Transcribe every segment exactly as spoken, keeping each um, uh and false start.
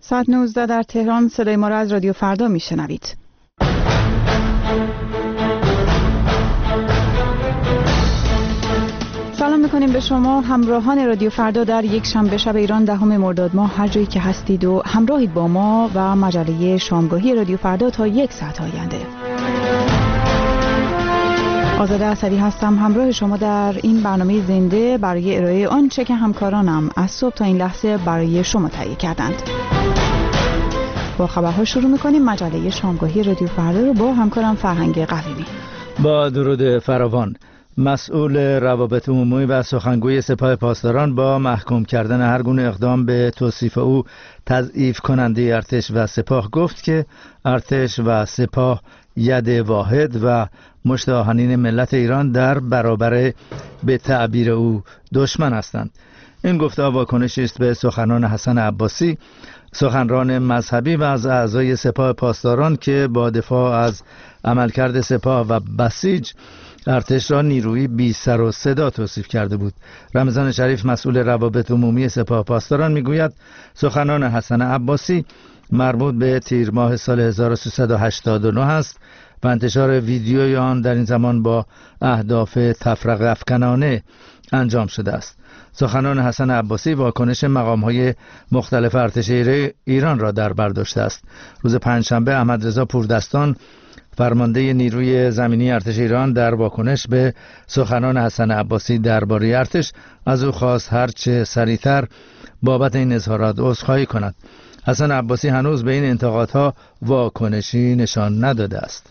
ساعت نوزده در تهران. صدای ما را از رادیو فردا میشنوید. سلام میکنیم به شما همراهان رادیو فردا در یک شنبه شب ایران دهم مرداد ماه، هر جایی که هستید و همراهید با ما و مجله شامگاهی رادیو فردا تا یک ساعت آینده. آزاده اسدی هستم همراه شما در این برنامه زنده برای ارائه آنچه که همکارانم از صبح تا این لحظه برای شما تهیه کردند. با خبرها شروع میکنیم مجله شامگاهی رادیو فردا رو با همکارم فرهنگ قویمی. با درود فراوان. مسئول روابط عمومی و سخنگوی سپاه پاسداران با محکوم کردن هر گونه اقدام به توصیف او تضعیف کننده ارتش و سپاه گفت که ارتش و سپاه ید واحد و مشت آهنین ملت ایران در برابر به تعبیر او دشمن هستند. این گفته واکنشی است به سخنان حسن عباسی، سخنران مذهبی و از اعضای سپاه پاسداران که با دفاع از عملکرد سپاه و بسیج ارتش را نیروی بی سر و صدا توصیف کرده بود. رمضان شریف مسئول روابط عمومی سپاه پاسداران میگوید سخنان حسن عباسی مربوط به تیر ماه سال هزار و سیصد و هشتاد و نه است و انتشار ویدیوی آن در این زمان با اهداف تفرقه افکنانه انجام شده است. سخنان حسن عباسی واکنش مقام‌های مختلف ارتش ایران را در بر داشته است. روز پنجشنبه احمد رضا پوردستان فرمانده نیروی زمینی ارتش ایران در واکنش به سخنان حسن عباسی درباره ارتش از او خواست هرچه سریعتر بابت این اظهارات عذرخواهی کند. حسن عباسی هنوز به این انتقادها واکنشی نشان نداده است.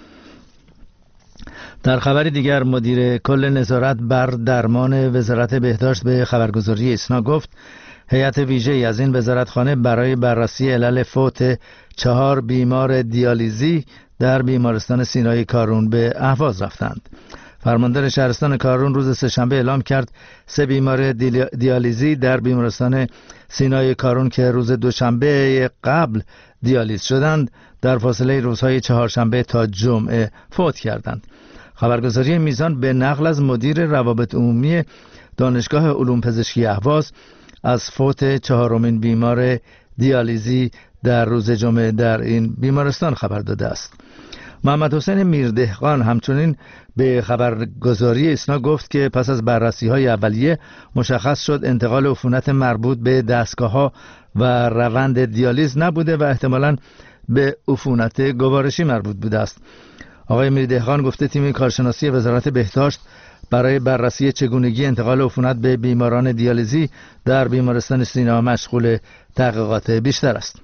در خبری دیگر مدیر کل نظارت بر درمان وزارت بهداشت به خبرگزاری ایسنا گفت هیئت ویژه‌ای از این وزارتخانه برای بررسی علل فوت چهار بیمار دیالیزی در بیمارستان سینای کارون به اهواز رفتند. فرماندار شهرستان کارون روز سه‌شنبه اعلام کرد سه بیمار دیالیزی در بیمارستان سینای کارون که روز دوشنبه قبل دیالیز شدند در فاصله روزهای چهارشنبه تا جمعه فوت کردند. خبرگزاری میزان به نقل از مدیر روابط عمومی دانشگاه علوم پزشکی اهواز از فوت چهارمین بیمار دیالیزی در روز جمعه در این بیمارستان خبر داده است. محمد حسین میردهقان همچنین به خبرگزاری ایسنا گفت که پس از بررسی‌های اولیه مشخص شد انتقال عفونت مربوط به دستگاه‌ها و روند دیالیز نبوده و احتمالاً به عفونت گوارشی مربوط بوده است. آقای میردهقان گفته تیم کارشناسی وزارت بهداشت برای بررسی چگونگی انتقال عفونت به بیماران دیالیزی در بیمارستان سینا مشغول تحقیقات بیشتر است.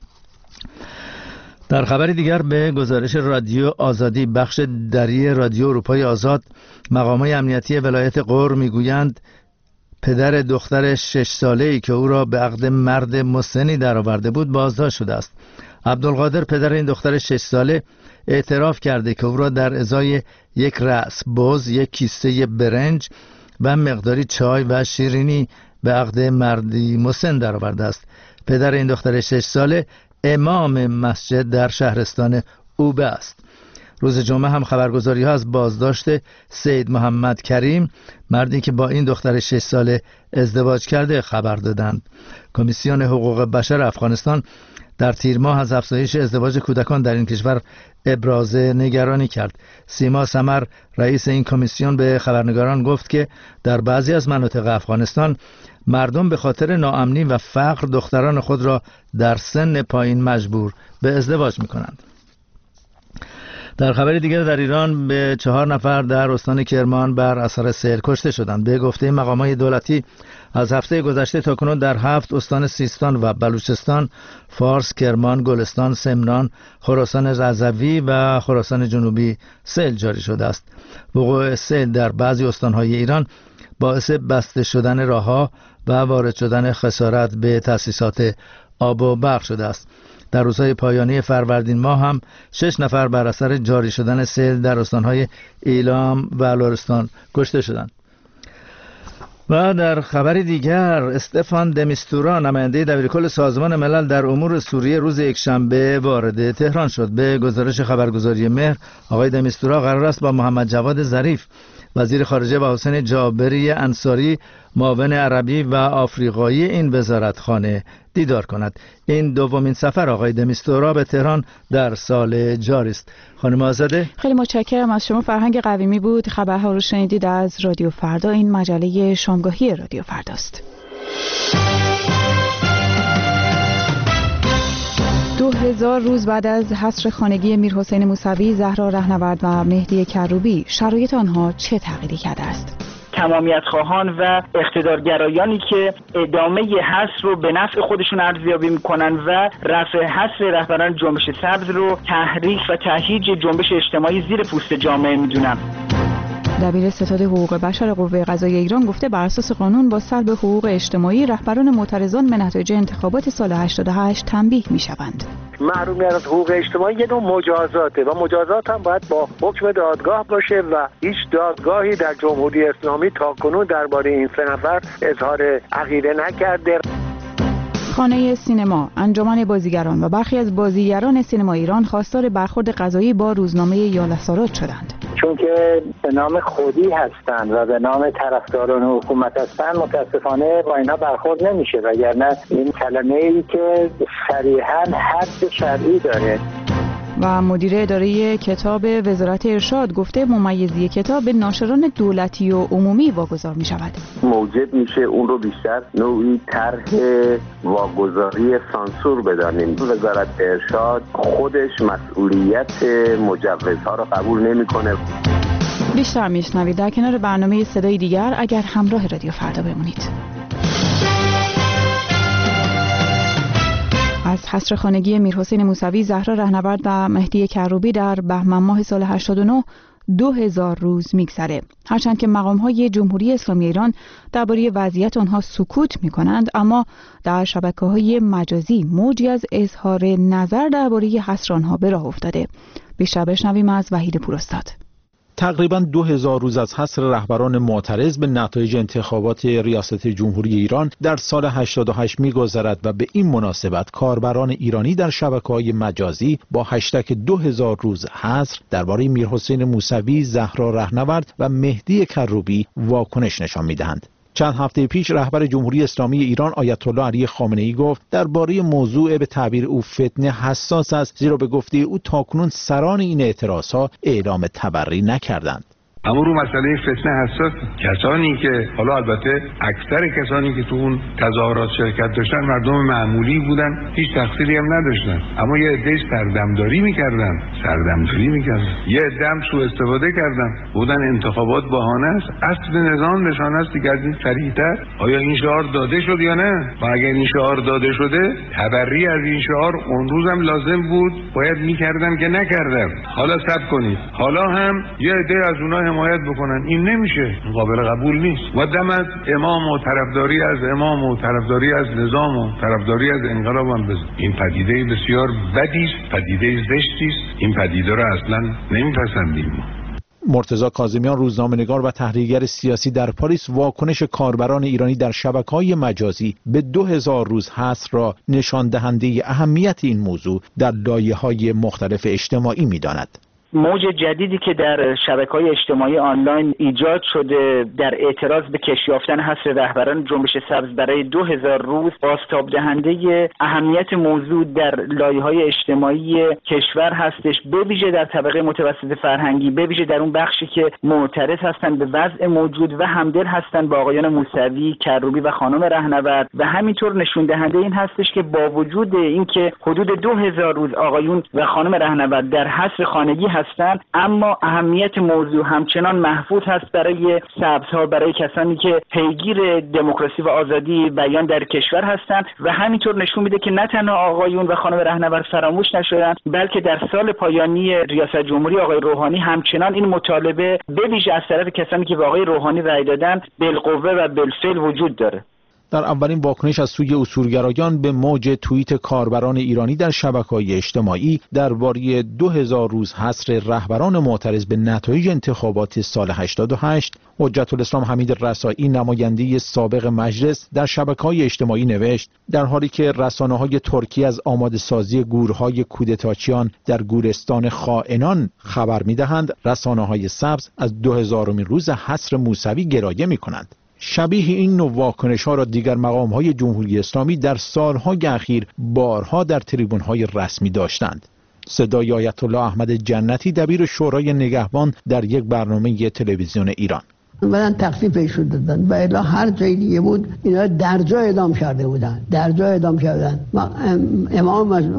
در خبر دیگر به گزارش رادیو آزادی بخش دری رادیو اروپای آزاد مقامات امنیتی ولایت غور میگویند پدر دختر شش ساله‌ای که او را به عقد مرد مسنی درآورده بود بازداشت شده است. عبدالقادر پدر این دختر شش ساله اعتراف کرده که او را در ازای یک رأس بز، یک کیسه برنج و مقداری چای و شیرینی به عقد مردی مسن درآورده است. پدر این دختر شش ساله امام مسجد در شهرستان اوبه است. روز جمعه هم خبرگزاری ها از بازداشت سید محمد کریم، مردی که با این دختر شش ساله ازدواج کرده، خبر دادند. کمیسیون حقوق بشر افغانستان در تیر ماه از افزایش ازدواج کودکان در این کشور ابراز نگرانی کرد. سیما سمر رئیس این کمیسیون به خبرنگاران گفت که در بعضی از مناطق افغانستان مردم به خاطر ناامنی و فقر دختران خود را در سن پایین مجبور به ازدواج می‌کنند. در خبر دیگر در ایران به چهار نفر در استان کرمان بر اثر سیل کشته شدند. به گفته مقامات دولتی از هفته گذشته تاکنون در هفت استان سیستان و بلوچستان، فارس، کرمان، گلستان، سمنان، خراسان رضوی و خراسان جنوبی سیل جاری شده است. وقوع سیل در بعضی استان‌های ایران باعث بسته شدن راه‌ها و وارد شدن خسارت به تأسیسات آب و برق شده است. در روزهای پایانی فروردین ماه هم شش نفر بر اثر جاری شدن سیل در استان‌های ایلام و لرستان کشته شدند. و در خبر دیگر استفان دمیستورا نماینده دبیرکل سازمان ملل در امور سوریه روز یکشنبه وارد تهران شد. به گزارش خبرگزاری مهر آقای دمیستورا قرار است با محمد جواد ظریف وزیر خارجه و حسین جابری انصاری معاون عربی و آفریقایی این وزارتخانه دیدار کند. این دومین سفر آقای د میستورا به تهران در سال جاری است. خانم آزاده، خیلی متشکرم از شما. فرهنگ قویمی بود. خبرها رو شنیدید از رادیو فردا. این مجله شامگاهی رادیو فرداست. دو هزار روز بعد از حصر خانگی میرحسین موسوی، زهرا رهنورد و مهدی کروبی، شرایط آنها چه تغییری کرده است؟ تمامیت خواهان و اقتدارگرایانی که ادامه حصر رو به نفع خودشون ارزیابی میکنن و رفع حصر رهبران جنبش سبز رو تحریک و تهییج جنبش اجتماعی زیر پوست جامعه میدونن. دبیر ستاد حقوق بشر قوه قضاییه ایران گفته بر اساس قانون با سلب حقوق اجتماعی رهبران معترضان به نتایج انتخابات سال هشتاد و هشت تنبیه میشوند. محرومیت از حقوق اجتماعی یه نوع مجازاته و مجازات هم باید با حکم دادگاه باشه و هیچ دادگاهی در جمهوری اسلامی تاکنون درباره این سه نفر اظهار عقیده نکرده. خانه سینما، انجمن بازیگران و برخی از بازیگران سینما ایران خواستار برخورد قضایی با روزنامه یالاسارات شدند. چون که به نام خودی هستند و به نام طرفداران حکومت هستند، متاسفانه با اینا برخورد نمیشه، وگرنه این کلمه ای که صریحاً حد شرعی داره. و مدیر اداره کتاب وزارت ارشاد گفته ممیزی کتاب به ناشران دولتی و عمومی واگذار می شود. موجب میشه اون رو بیشتر نوعی طرح واگذاری سانسور بدانیم. وزارت ارشاد خودش مسئولیت مجوزها رو قبول نمیکنه. بیشتر میشنوید در کنار برنامه صدای دیگر اگر همراه رادیو فردا بمونید. از حصر خانگی میرحسین موسوی، زهرا رهنورد و مهدی کروبی در بهمن ماه سال هشتاد و نه دو هزار روز میگذره. هرچند که مقام‌های جمهوری اسلامی ایران درباره وضعیت آنها سکوت می‌کنند، اما در شبکه‌های مجازی موجی از اظهار نظر درباره حصر آنها به راه افتاده. بیشتر بشنویم از وحید پوراستاد. تقریباً دو هزار روز از حصر رهبران معترض به نتایج انتخابات ریاست جمهوری ایران در سال هشتاد و هشت می‌گذرد و به این مناسبت کاربران ایرانی در شبکه‌های مجازی با هشتگ دو هزار روز حصر درباره میرحسین موسوی، زهرا رهنورد و مهدی کروبی واکنش نشان می‌دهند. چند هفته پیش رهبر جمهوری اسلامی ایران آیت الله علی خامنه‌ای گفت درباره موضوع به تعبیر او فتنه حساس است، زیرا به گفته او تاکنون سران این اعتراضها اعلام تبری نکردند. اما رو مسئله فتنه حساس، کسانی که حالا البته اکثر کسانی که تو اون تظاهرات شرکت داشتن مردم معمولی بودن، هیچ تقصیری هم نداشتن، اما یه عده سردمداری میکردن سردمداری میکردن یه عده هم سوء استفاده کردن، بودن انتخابات بهانه است. اصل نظام نشانه است دیگه. از این سریعتر آیا این شعار داده شد یا نه؟ و اگر این شعار داده شده، تبری از این شعار اون روزم لازم بود، باید میکردم که نکردم. حالا صبر کنید، حالا هم یه عده از اونها حمایت بکنن، این نمیشه، قابل قبول نیست. و دم از امام و طرفداری از امام و طرفداری از نظام و طرفداری از انقلاب هم بزن. این پدیده بسیار بدی است، پدیده زشتی است. این پدیده رو اصلا نمیپسندیم. مرتضی کاظمیان، روزنامه‌نگار و تحلیلگر سیاسی در پاریس، واکنش کاربران ایرانی در شبکه‌های مجازی به دو هزار روز حصر را نشان دهنده اهمیت این موضوع در لایه‌های مختلف اجتماعی می‌داند. موج جدیدی که در شبکه‌های اجتماعی آنلاین ایجاد شده در اعتراض به کشیافتن حصر رهبران جنبش سبز برای دو هزار روز بازتاب دهنده اهمیت موضوع در لایه‌های اجتماعی کشور هستش، به ویژه در طبقه متوسط فرهنگی، به ویژه در اون بخشی که معترض هستند به وضع موجود و همدل هستند با آقایان موسوی، کروبی و خانم رهنورد، و همینطور نشون دهنده این هستش که با وجود اینکه حدود دو هزار روز آقایون و خانم رهنورد در حصر خانگی هستند، اما اهمیت موضوع همچنان محفوظ هست برای سبزها، برای کسانی که پیگیر دموکراسی و آزادی بیان در کشور هستند، و همینطور نشون میده که نه تنها آقایون و خانم رهنورد فراموش نشدند، بلکه در سال پایانی ریاست جمهوری آقای روحانی همچنان این مطالبه به ویژه از طرف کسانی که به آقای روحانی رأی دادن بالقوه و بالفعل وجود داره. در اولین واکنش از سوی اصولگرایان به موج توییت کاربران ایرانی در شبکه‌های اجتماعی درباره دو هزار روز حصر رهبران معترض به نتایج انتخابات سال هشتاد و هشت، حجت الاسلام حمید رسائی نماینده سابق مجلس در شبکه‌های اجتماعی نوشت در حالی که رسانه‌های ترکی از آماده سازی گورهای کودتاچیان در گورستان خائنان خبر می‌دهند، رسانه‌های سبز از دو هزارمین روز حصر موسوی گرایه می‌کنند. شبیه این نوع واکنش‌ها را دیگر مقام‌های جمهوری اسلامی در سال‌های اخیر بارها در تریبون‌های رسمی داشتند. صدای آیت الله احمد جنتی دبیر شورای نگهبان در یک برنامه تلویزیون ایران: بعدن تخفیفش رو دادن و الا هر جای دیگه بود اینا در جا اعدام کرده بودن در جا اعدام کردن. امام از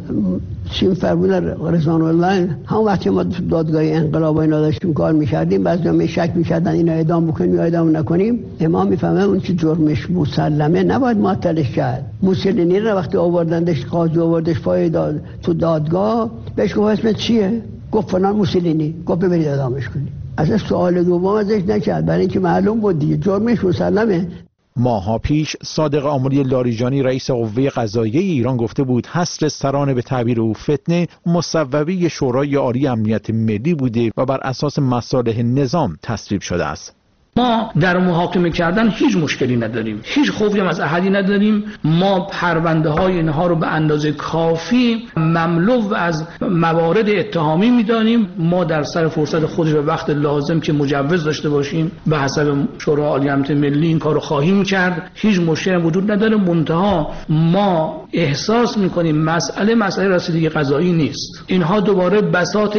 چین فرمود رضوان الله هم وقتی ما دادگاه انقلاب و اینا داشتیم کار می‌کردیم بعضیا می شک می‌کردن اینا اعدام بکنیم یا اعدام نکنیم، امام میفهمه اون که جرمش مسلمه نباید معطلش کرد. موسولینی رو وقتی آوردندش قاضی آوردش پای داد تو دادگاه بهش گفت اسمت چیه؟ گفت فلان موسولینی. گفت ببرید اعدامش کنید. از سوال دوم ازش نکرد برای اینکه معلوم بود دیگه جرمش مسلمه. ماها پیش صادق آملی لاریجانی رئیس قوه قضاییه ایران گفته بود حصر سران به تعبیر او فتنه مصوبه شورای عالی امنیت ملی بوده و بر اساس مصالح نظام تصویب شده است. ما در محاکمه کردن هیچ مشکلی نداریم، هیچ خوفی هم از احدی نداریم. ما پرونده های اینها رو به اندازه کافی مملو از موارد اتهامی میدانیم. ما در سر فرصت خودش و وقت لازم که مجوز داشته باشیم به حسب شورای عالی امنیت ملی این کارو خواهیم کرد. هیچ مشکلی وجود نداره. منتها ما احساس میکنیم مسئله مسئله رسیدگی قضایی نیست. اینها دوباره بساط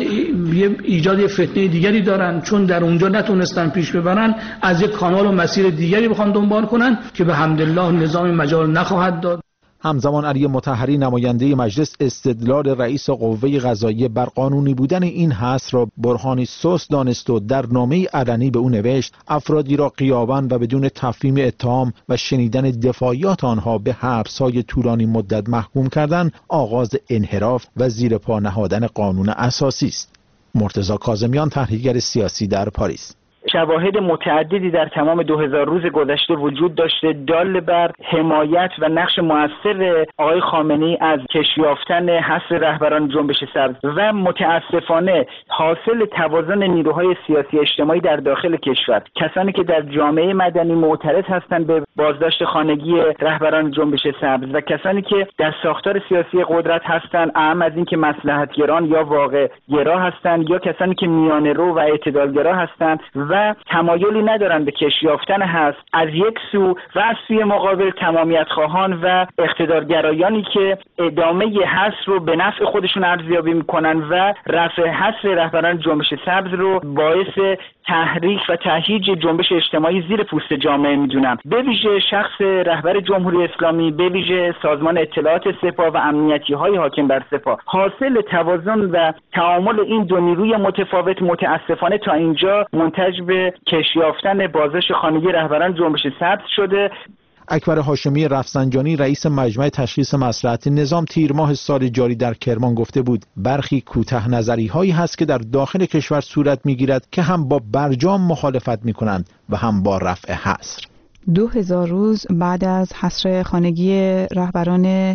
ایجاد فتنه دیگری دارن، چون در اونجا نتونستن پیش ببرن از یک کانال و مسیر دیگری بخوان دنبال کنن که به حمدالله نظام مجال نخواهد داد. همزمان علی مطهری نماینده مجلس استدلال رئیس قوه قضاییه بر قانونی بودن این حصر را برهانی سست دانست و در نامه علنی به او نوشت افرادی را غیاباً و بدون تفهیم اتهام و شنیدن دفاعیات آنها به حبس‌های طولانی مدت محکوم کردن آغاز انحراف و زیر پا نهادن قانون اساسی است. مرتضی کاظمیان، تحلیلگر سیاسی در پاریس: شواهد متعددی در تمام دو هزار روز گذشته وجود داشته دال بر حمایت و نقش موثر آقای خامنه‌ای از کشیافتن حصر رهبران جنبش سبز و متاسفانه حاصل توازن نیروهای سیاسی اجتماعی در داخل کشور. کسانی که در جامعه مدنی معترض هستند به بازداشت خانگی رهبران جنبش سبز و کسانی که در ساختار سیاسی قدرت هستند، اهم از این که مصلحتگران یا واقع گرا هستند یا کسانی که میانه رو و اعتدالگرا هستند و تمایلی ندارند به کش یافتن هست از یک سو و از سوی مقابل تمامیت خواهان و اقتدارگرایانی که ادامه حصر رو به نفع خودشون ارزیابی میکنن و رفع حصر رهبران جنبش سبز رو باعث تحریک و تهییج جنبش اجتماعی زیر پوست جامعه میدونن. به ویژه شخص رهبر جمهوری اسلامی، به ویژه سازمان اطلاعات سپاه و امنیتی های حاکم بر سپاه. حاصل توازن و تعامل این دو نیروی متفاوت متاسفانه تا اینجا منتج به کشیافتن بازداشت خانگی رهبران جنبش سبز شده. اکبر هاشمی رفسنجانی رئیس مجمع تشخیص مصلحت نظام تیر ماه سال جاری در کرمان گفته بود برخی کوته نظری هایی هست که در داخل کشور صورت میگیرد که هم با برجام مخالفت میکنند و هم با رفع حصر. دو هزار روز بعد از حصر خانگی رهبران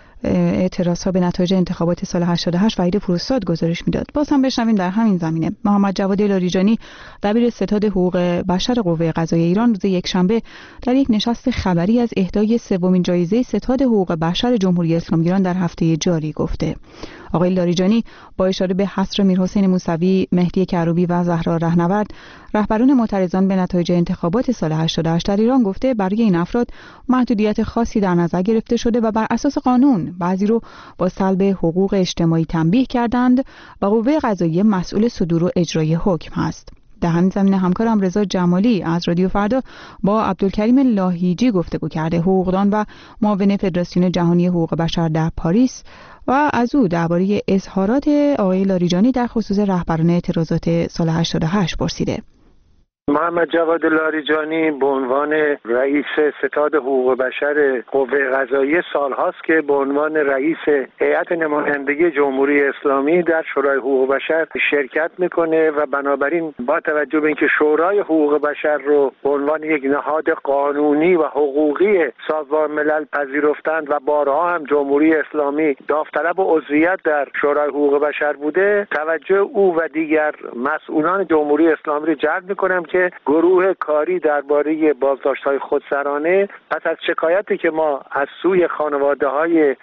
اعتراضها به نتایج انتخابات سال هشتاد و هشت وحید پوراستاد گزارش میداد. باز هم بشنویم در همین زمینه. محمد جواد لاریجانی دبیر ستاد حقوق بشر قوه قضاییه ایران روز یکشنبه در یک نشست خبری از اهدای سومین جایزه ستاد حقوق بشر جمهوری اسلامی ایران در هفته جاری گفته. آقای لاریجانی با اشاره به حصر میرحسین موسوی، مهدی کروبی و زهرا رهنورد رهبران معترضان به نتایج انتخابات سال هشتاد و هشت در ایران گفته برای این افراد محدودیت خاصی در نظر گرفته شده و بر اساس قانون بعضی رو با سلب حقوق اجتماعی تنبیه کردند و قوه قضاییه مسئول صدور و اجرای حکم است. در همین زمینه همکارم رضا جمالی از رادیو فردا با عبدالکریم لاهیجی گفتگو کرده، حقوقدان و معاون فدراسیون جهانی حقوق بشر در پاریس، و از او درباره اظهارات آقای لاریجانی در خصوص رهبران اعتراضات سال هشتاد و هشت پرسیده. محمد جواد لاریجانی به عنوان رئیس ستاد حقوق بشر قوه قضاییه سالهاست که به عنوان رئیس هیئت نمایندگی جمهوری اسلامی در شورای حقوق بشر شرکت میکنه و بنابراین با توجه به اینکه شورای حقوق بشر رو به عنوان یک نهاد قانونی و حقوقی سازمان ملل پذیرفتند و بارها هم جمهوری اسلامی داوطلب عضویت در شورای حقوق بشر بوده، توجه او و دیگر مسئولان جمهوری اسلامی رو جلب میکنم که گروه کاری درباره بازداشت‌های خودسرانه پس از شکایتی که ما از سوی خانواده‌های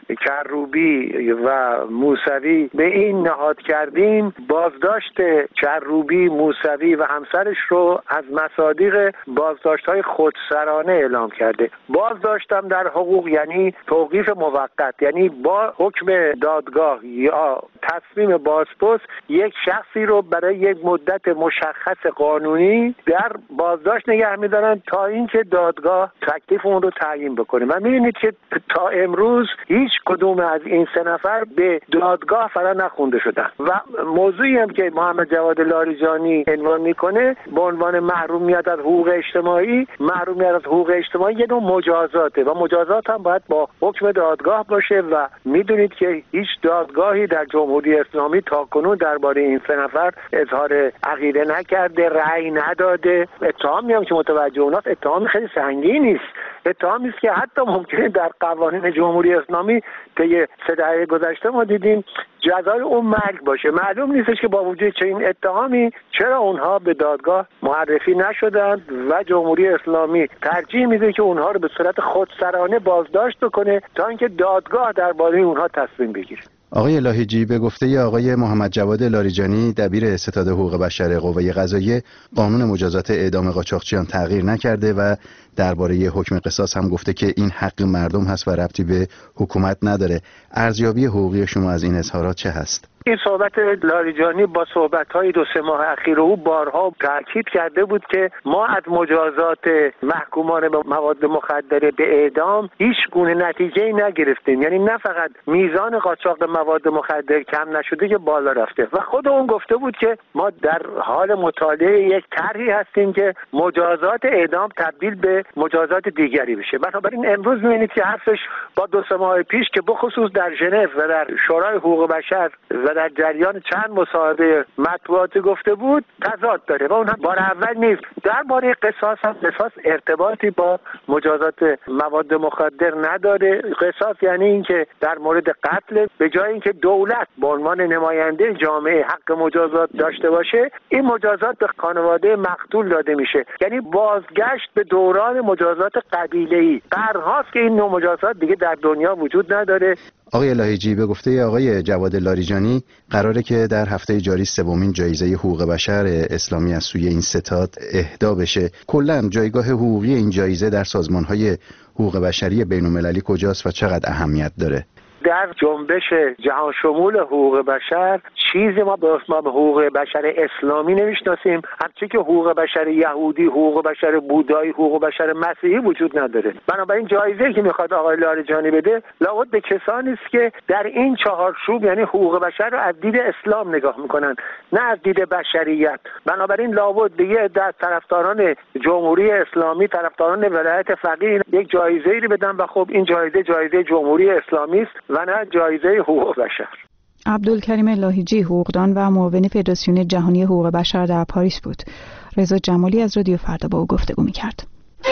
کروبی و موسوی به این نهاد کردیم، بازداشت کروبی، موسوی و همسرش رو از مصادیق بازداشت‌های خودسرانه اعلام کرده. بازداشتم در حقوق یعنی توقیف موقت، یعنی با حکم دادگاه یا تصمیم بازپرس یک شخصی رو برای یک مدت مشخص قانونی در بازداشت نگه می‌دارن تا اینکه دادگاه تکلیف اون رو تعیین بکنه. و می‌بینید که تا امروز هیچ کدوم از این سه نفر به دادگاه فرا نخونده شدن. و موضوعی هم که محمد جواد لاریجانی عنوان میکنه به عنوان محرومیت از حقوق اجتماعی، محرومیت از حقوق اجتماعی یه نوع مجازاته و مجازات هم باید با حکم دادگاه باشه و میدونید که هیچ دادگاهی در جمهوری اسلامی تاکنون درباره این سه نفر اظهار عقیده نکرده، رأی نداده. اتهامی هم که متوجه اوناست اتهام خیلی سنگینی است. اتهامی است که حتی ممکنه در قوانین جمهوری اسلامی طی سه دهه گذشته ما دیدیم جزای اون مرگ باشه. معلوم نیستش که با وجود چنین اتهامی چرا اونها به دادگاه معرفی نشدند و جمهوری اسلامی ترجیح میده که اونها رو به صورت خودسرانه بازداشت بکنه تا اینکه دادگاه درباره اونها تصمیم بگیره. آقای لاهیجی، به گفته آقای محمد جواد لاریجانی دبیر ستاد حقوق بشر قوه قضاییه، قانون مجازات اعدام قاچاقچیان تغییر نکرده و درباره حکم قصاص هم گفته که این حق مردم هست و ربطی به حکومت نداره. ارزیابی حقوقی شما از این اظهارات چه هست؟ این صحبت لاریجانی با صحبت‌های دو سه ماه اخیر او بارها تاکید کرده بود که ما از مجازات محکومان به مواد مخدره به اعدام هیچ گونه نتیجه‌ای نگرفتیم. یعنی نه فقط میزان قاچاق مواد مخدر کم نشده که بالا رفته و خود اون گفته بود که ما در حال مطالعه یک طرحی هستیم که مجازات اعدام تبدیل به مجازات دیگری بشه. بنابراین امروز می‌بینید که حرفش با دو سه ماه پیش که بخصوص در ژنو و در شورای حقوق بشر و در جریان چند مصاحبه مطبوعاتی گفته بود تضاد داره و اون هم بار اول نیست. درباره قصاص هم قصاص ارتباطی با مجازات مواد مخدر نداره. قصاص یعنی اینکه در مورد قتل به جای اینکه دولت به عنوان نماینده جامعه حق مجازات داشته باشه، این مجازات به خانواده مقتول داده میشه. یعنی بازگشت به دوران مجازات قبیله‌ای. قرن‌هاست که این نوع مجازات دیگه در دنیا وجود نداره. آقای لاهیجی، به گفته آقای جواد لاریجانی قراره که در هفته جاری سومین جایزه حقوق بشر اسلامی از سوی این ستاد اهدا بشه. کلاً جایگاه حقوقی این جایزه در سازمان‌های حقوق بشری بین‌المللی کجاست و چقدر اهمیت داره؟ در جنبش جهان شمول حقوق بشر چیزی ما به اسم حقوق بشر اسلامی نمیشناسیم، همچنین که حقوق بشر یهودی، حقوق بشر بودایی، حقوق بشر مسیحی وجود نداره. بنابراین جایزه‌ای که میخواد آقای لاریجانی بده لابد به کسانی است که در این چهارچوب یعنی حقوق بشر رو از دید اسلام نگاه میکنن، نه از دید بشریت. بنابراین لابد به یه عده از طرفداران جمهوری اسلامی، طرفداران ولایت فقیه یک جایزه‌ای رو بدن و خب این جایزه جایزه جمهوری اسلامی است و نه جایزه حقوق بشر. عبدالکریم لاهیجی، حقوقدان و معاون فدراسیون جهانی حقوق بشر در پاریس بود. رضا جمالی از رادیو فردا با او گفتگو می‌کرد.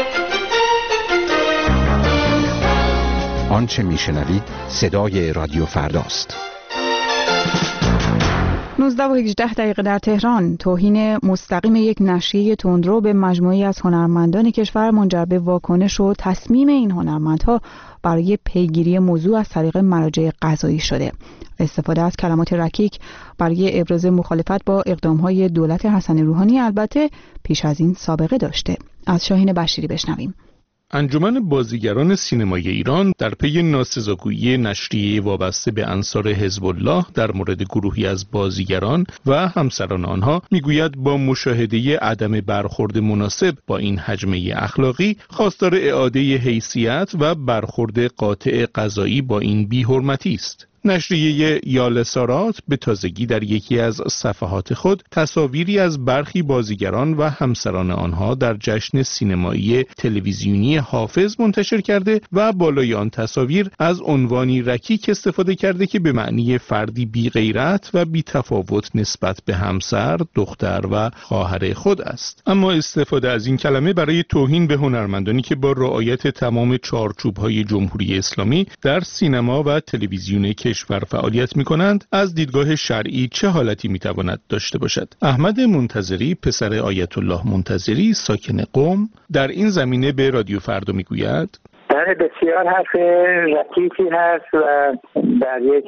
آنچه میشنوید صدای رادیو فرداست. نوزده و هجده دقیقه در تهران. توهین مستقیم یک نشریه تندرو به مجموعی از هنرمندان کشور منجر به واکنش و تصمیم این هنرمندها برای پیگیری موضوع از طریق مراجع قضایی شده. استفاده از کلمات رکیک برای ابراز مخالفت با اقدام‌های دولت حسن روحانی البته پیش از این سابقه داشته. از شاهین بشیری بشنویم. انجمن بازیگران سینمایی ایران در پی ناسزاگویی نشریه وابسته به انصار حزب الله در مورد گروهی از بازیگران و همسران آنها میگوید با مشاهده عدم برخورد مناسب با این حجمه اخلاقی خواستار اعاده حیثیت و برخورد قاطع قضایی با این بی‌حرمتی است. نشریه یالسارات به تازگی در یکی از صفحات خود تصاویری از برخی بازیگران و همسران آنها در جشن سینمایی تلویزیونی حافظ منتشر کرده و بالای آن تصاویر از عنوانی رکیک استفاده کرده که به معنی فردی بی غیرت و بی تفاوت نسبت به همسر، دختر و خواهر خود است. اما استفاده از این کلمه برای توهین به هنرمندانی که با رعایت تمام چارچوب‌های جمهوری اسلامی در سینما و تلویزیون کشور فعالیت می‌کنند، از دیدگاه شرعی چه حالتی می‌تواند داشته باشد؟ احمد منتظری، پسر آیت الله منتظری ساکن قم، در این زمینه به رادیو فردا میگوید: بله، بسیار حرف رکیکی هست و در یک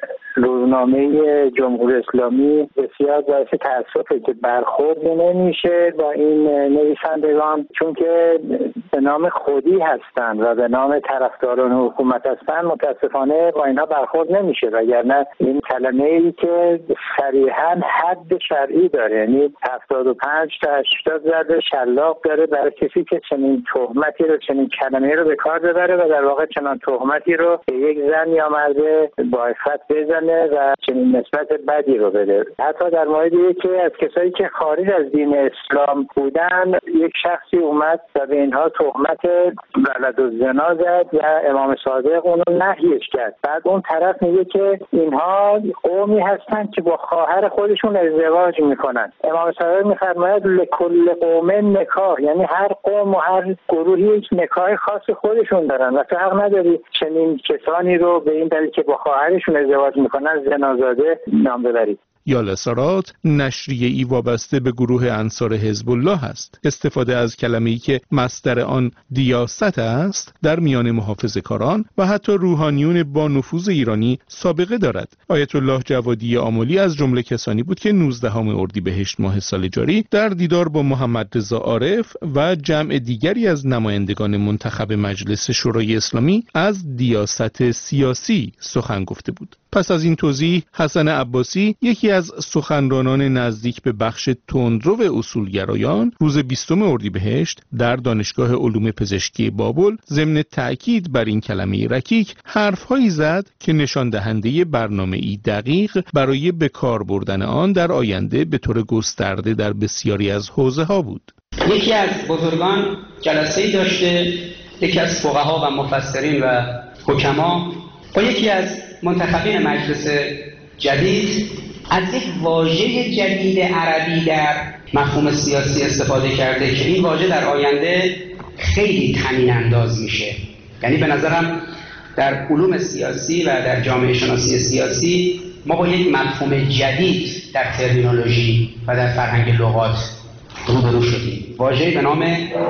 روزنامه جمهوری اسلامی بسیار باعث تأسفه که برخورد نمیشه با این نویسندگان، چون که به نام خودی هستند و به نام طرفداران حکومت هستند. متاسفانه با اینها برخورد نمیشه، وگرنه این کلمه ای که صریحاً حد شرعی داره، یعنی هفتاد و پنج تا هشتاد ضرب شلاق داره برای کسی که چنین تهمتی رو، چنین کلمه رو به کار ببره و در واقع چنان تهمتی رو به یک زن یا مرد با عفت بزنه و چنین نسبت بدی رو بده. حتی در مورد یکی از کسایی که خارج از دین اسلام بودن، یک شخصی اومد و به اینها تهمت ولد الزنا زد و امام صادق اون رو نهیش کرد. بعد اون طرف میگه که اینها قومی هستن که با خواهر خودشون ازدواج میکنن. امام صادق میفرماید لکل قوم نکاح، یعنی هر قوم و هر گروهی یک نکاح خاص خودشون دارن و تو حق نداری چنین کسانی رو به این دلیل که با خواهرشون ازدواج میکنن زنازاده نام ببرید. یالسارات نشریه‌ای وابسته به گروه انصار حزب الله است. استفاده از کلمه‌ای که مصدر آن دیاست است در میان محافظه‌کاران و حتی روحانیون با نفوذ ایرانی سابقه دارد. آیت الله جوادی آملی از جمله کسانی بود که نوزدهم اردیبهشت ماه سال جاری در دیدار با محمد رضا عارف و جمع دیگری از نمایندگان منتخب مجلس شورای اسلامی از دیاست سیاسی سخن گفته بود. پس از این توضیح، حسن عباسی، یکی از سخنرانان نزدیک به بخش تندرو اصولگرایان، روز بیستم اردیبهشت در دانشگاه علوم پزشکی بابل ضمن تأکید بر این کلمه رکیک حرف‌هایی زد که نشان دهنده برنامه‌ای دقیق برای به کار بردن آن در آینده به طور گسترده در بسیاری از حوزه‌ها بود. یکی از بزرگان جلسه‌ای داشته، یکی از فقها و مفسرین و حکما با یکی از منتخبین مجلس جدید از یک واژه جدید عربی در مفهوم سیاسی استفاده کرده که این واژه در آینده خیلی طنین انداز میشه. یعنی به نظرم در علوم سیاسی و در جامعه شناسی سیاسی ما با یک مفهوم جدید در ترمینولوژی و در فرهنگ لغات روبرو شدیم، واژه‌ای به نام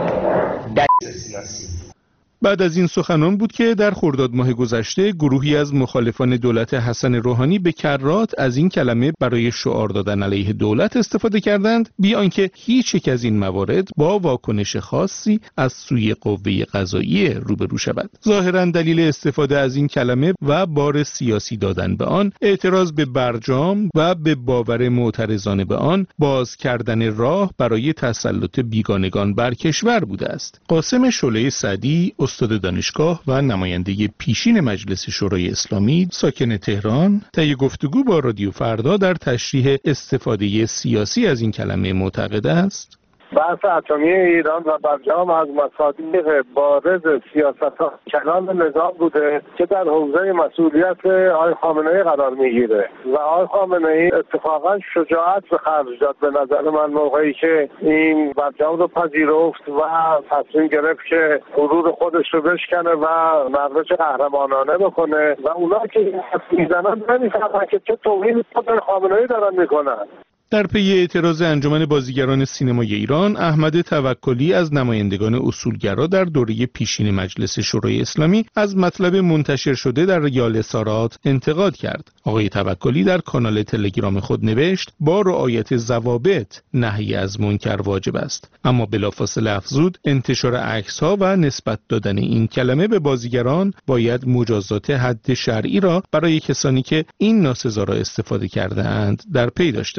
دست سیاسی. بعد از این سخنان بود که در خرداد ماه گذشته گروهی از مخالفان دولت حسن روحانی به کرات از این کلمه برای شعار دادن علیه دولت استفاده کردند، بی آنکه هیچ یک از این موارد با واکنش خاصی از سوی قوه قضاییه روبرو شود. ظاهراً دلیل استفاده از این کلمه و بار سیاسی دادن به آن، اعتراض به برجام و به باور معترضانه به آن باز کردن راه برای تسلط بیگانگان بر کشور بوده است. قاسم شعله سعدی، استاد دانشگاه و نماینده پیشین مجلس شورای اسلامی ساکن تهران، طی گفتگو با رادیو فردا در تشریح استفاده سیاسی از این کلمه معتقد است: بحث اتمی ایران و برجام از مصادیق بارز سیاست‌ها کلان نظام بوده که در حوزه مسئولیت آقای خامنه‌ای قرار میگیره و آقای خامنه‌ای اتفاقا شجاعت به خرج داد به نظر من موقعی که این برجام رو پذیرفت و تصمیم گرفت که غرور خودش رو بشکنه و مغرج قهرمانانه بکنه و اونا که این حرف میزنن نمیفهمن که چه توهین خود خامنه‌ای دارن میکنن. در پی اعتراض انجمن بازیگران سینمای ایران، احمد توکلی از نمایندگان اصولگرا در دوره پیشین مجلس شورای اسلامی از مطلب منتشر شده در یالسارات انتقاد کرد. آقای توکلی در کانال تلگرام خود نوشت: با رعایت ضوابط نهی از منکر واجب است، اما بلافاصله افزود انتشار عکس‌ها و نسبت دادن این کلمه به بازیگران باید مجازات حد شرعی را برای کسانی که این ناسزا را استفاده کرده اند در پی داشته باشد.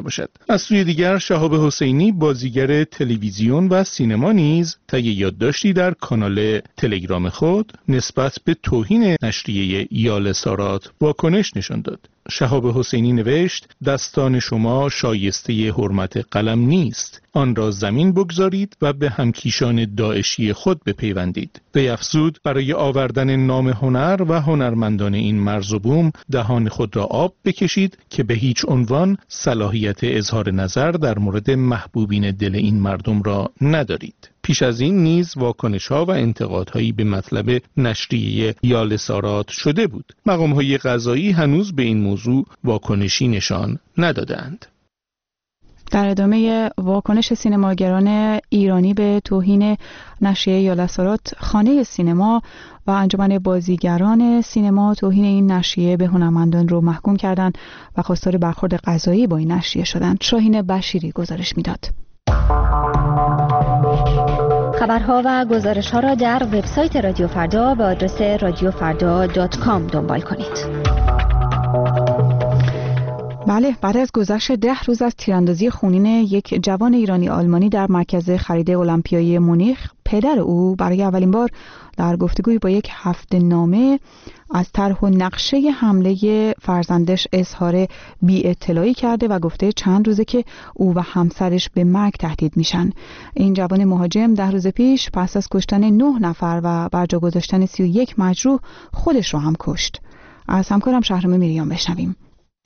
از سوی دیگر شهاب حسینی بازیگر تلویزیون و سینما نیز طی یادداشتی در کانال تلگرام خود نسبت به توهین نشریه یال سارات واکنش نشان داد. شهاب حسینی نوشت: دستان شما شایسته حرمت قلم نیست، آن را زمین بگذارید و به همکیشان داعشی خود بپیوندید. وی افزود: برای آوردن نام هنر و هنرمندان این مرز و بوم دهان خود را آب بکشید که به هیچ عنوان صلاحیت اظهار نظر در مورد محبوبین دل این مردم را ندارید. پیش از این نیز واکنش‌ها و انتقادهایی به مطلب نشریه یال سارات شده بود. مقام‌های قضایی هنوز به این موضوع واکنشی نشان ندادند. در ادامه واکنش سینماگران ایرانی به توهین نشریه یال سارات، خانه سینما و انجمن بازیگران سینما توهین این نشریه به هنرمندان رو محکوم کردند و خواستار برخورد قضایی با این نشریه شدند. شاهین بشیری گزارش میداد. خبرها و گزارش‌ها را در وبسایت رادیو فردا به آدرس رادیو فردا دات کام دنبال کنید. بله، بعد از گذشت ده روز از تیراندازی خونین یک جوان ایرانی آلمانی در مرکز خرید المپیایی مونیخ، پدر او برای اولین بار در گفتگوی با یک هفته نامه از طرح و نقشه حمله فرزندش اظهار بی اطلاعی کرده و گفته چند روزه که او و همسرش به مرگ تهدید میشن. این جوان مهاجم ده روز پیش پس از کشتن نه نفر و بر جا گذاشتن سی و یک مجروح خودش رو هم کشت. از همکارم شهرام میریان بشنویم.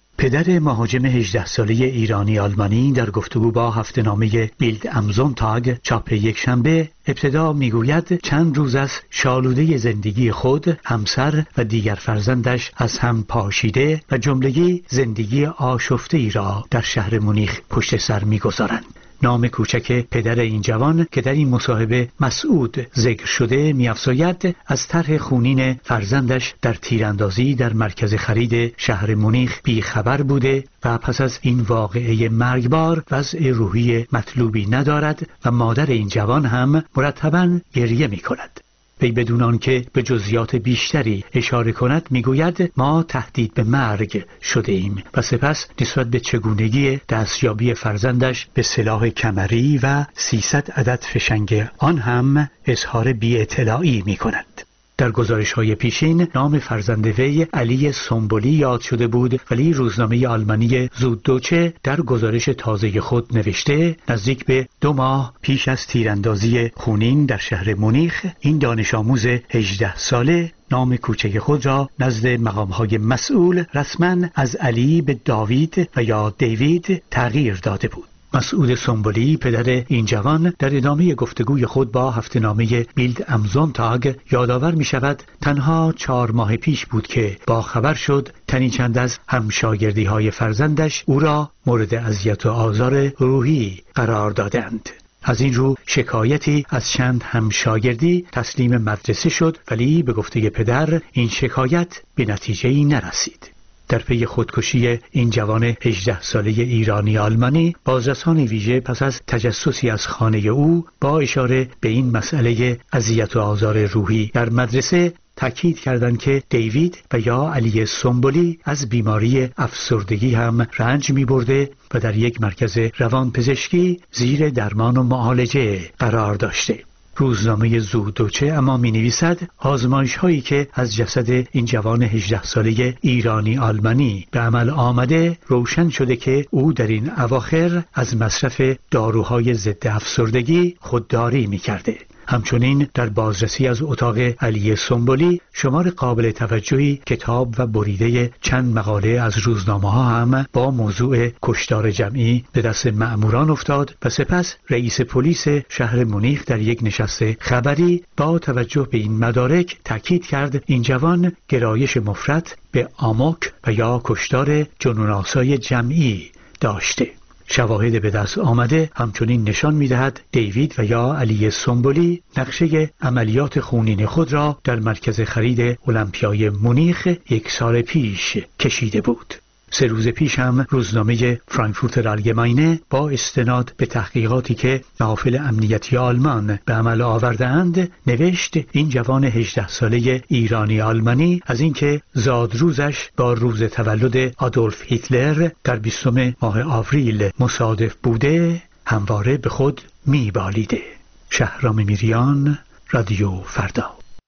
پدر مهاجم هجده ساله ایرانی آلمانی در گفتگو با هفته‌نامه بیلد ام زونتاگ چاپ یک شنبه ابتدا میگوید چند روز از شالوده زندگی خود، همسر و دیگر فرزندش از هم پاشیده و جمله زندگی آشفته‌ای را در شهر مونیخ پشت سر میگذارند. نام کوچک پدر این جوان که در این مصاحبه مسعود ذکر شده می‌افزاید از طرح خونین فرزندش در تیراندازی در مرکز خرید شهر مونیخ بیخبر بوده و پس از این واقعه مرگبار وضع روحی مطلوبی ندارد و مادر این جوان هم مرتباً گریه می‌کند. وی بدون آنکه به جزئیات بیشتری اشاره کند میگوید ما تهدید به مرگ شده ایم و سپس نسبت به چگونگی دستیابی فرزندش به سلاح کمری و سیصد عدد فشنگ آن هم اظهار بی اطلاعی می کند. در گزارش‌های پیشین نام فرزند وی علی سنبولی یاد شده بود، ولی روزنامه آلمانی زوددوچه در گزارش تازه خود نوشته نزدیک به دو ماه پیش از تیراندازی خونین در شهر مونیخ این دانش آموز هجده ساله نام کوچک خود را نزد مقام‌های مسئول رسما از علی به داوید و یا دیوید تغییر داده بود. مسعود سنبولی پدر این جوان در ادامه گفتگوی خود با هفته‌نامه بیلد ام زونتاگ یادآور می شود تنها چهار ماه پیش بود که با خبر شد تنی چند از همشاگردی های فرزندش او را مورد اذیت و آزار روحی قرار دادند. از این رو شکایتی از چند همشاگردی تسلیم مدرسه شد، ولی به گفته پدر این شکایت به نتیجه‌ای نرسید. در پی خودکشی این جوان هجده ساله ایرانی آلمانی، بازرسان ویژه پس از تجسسی از خانه او با اشاره به این مسئله اذیت و آزار روحی در مدرسه تاکید کردند که دیوید و یا علی سنبولی از بیماری افسردگی هم رنج می برده و در یک مرکز روانپزشکی زیر درمان و معالجه قرار داشته. روزنامه زوددوچه اما می نویسد آزمایش هایی که از جسد این جوان هجده ساله ایرانی آلمانی به عمل آمده روشن شده که او در این اواخر از مصرف داروهای ضد افسردگی خودداری می کرده. همچنین در بازرسی از اتاق علی سنبولی شمار قابل توجهی کتاب و بریده چند مقاله از روزنامه ها هم با موضوع کشتار جمعی به دست مأموران افتاد و سپس رئیس پلیس شهر مونیخ در یک نشست خبری با توجه به این مدارک تاکید کرد این جوان گرایش مفرط به آموک و یا کشتار جنون‌آسای جمعی داشته. شواهد به دست آمده همچنین نشان می‌دهد دیوید و یا علی سنبولی نقشه عملیات خونین خود را در مرکز خرید المپیای مونیخ یک سال پیش کشیده بود. سه روز پیش هم روزنامه فرانکفورتر آلگماینه با استناد به تحقیقاتی که محافل امنیتی آلمان به عمل آورده‌اند نوشت این جوان هجده ساله ایرانی آلمانی از اینکه زادروزش با روز تولد آدولف هیتلر در بیستم ماه آوریل مصادف بوده همواره به خود میبالیده. شهرام میریان، رادیو فردا.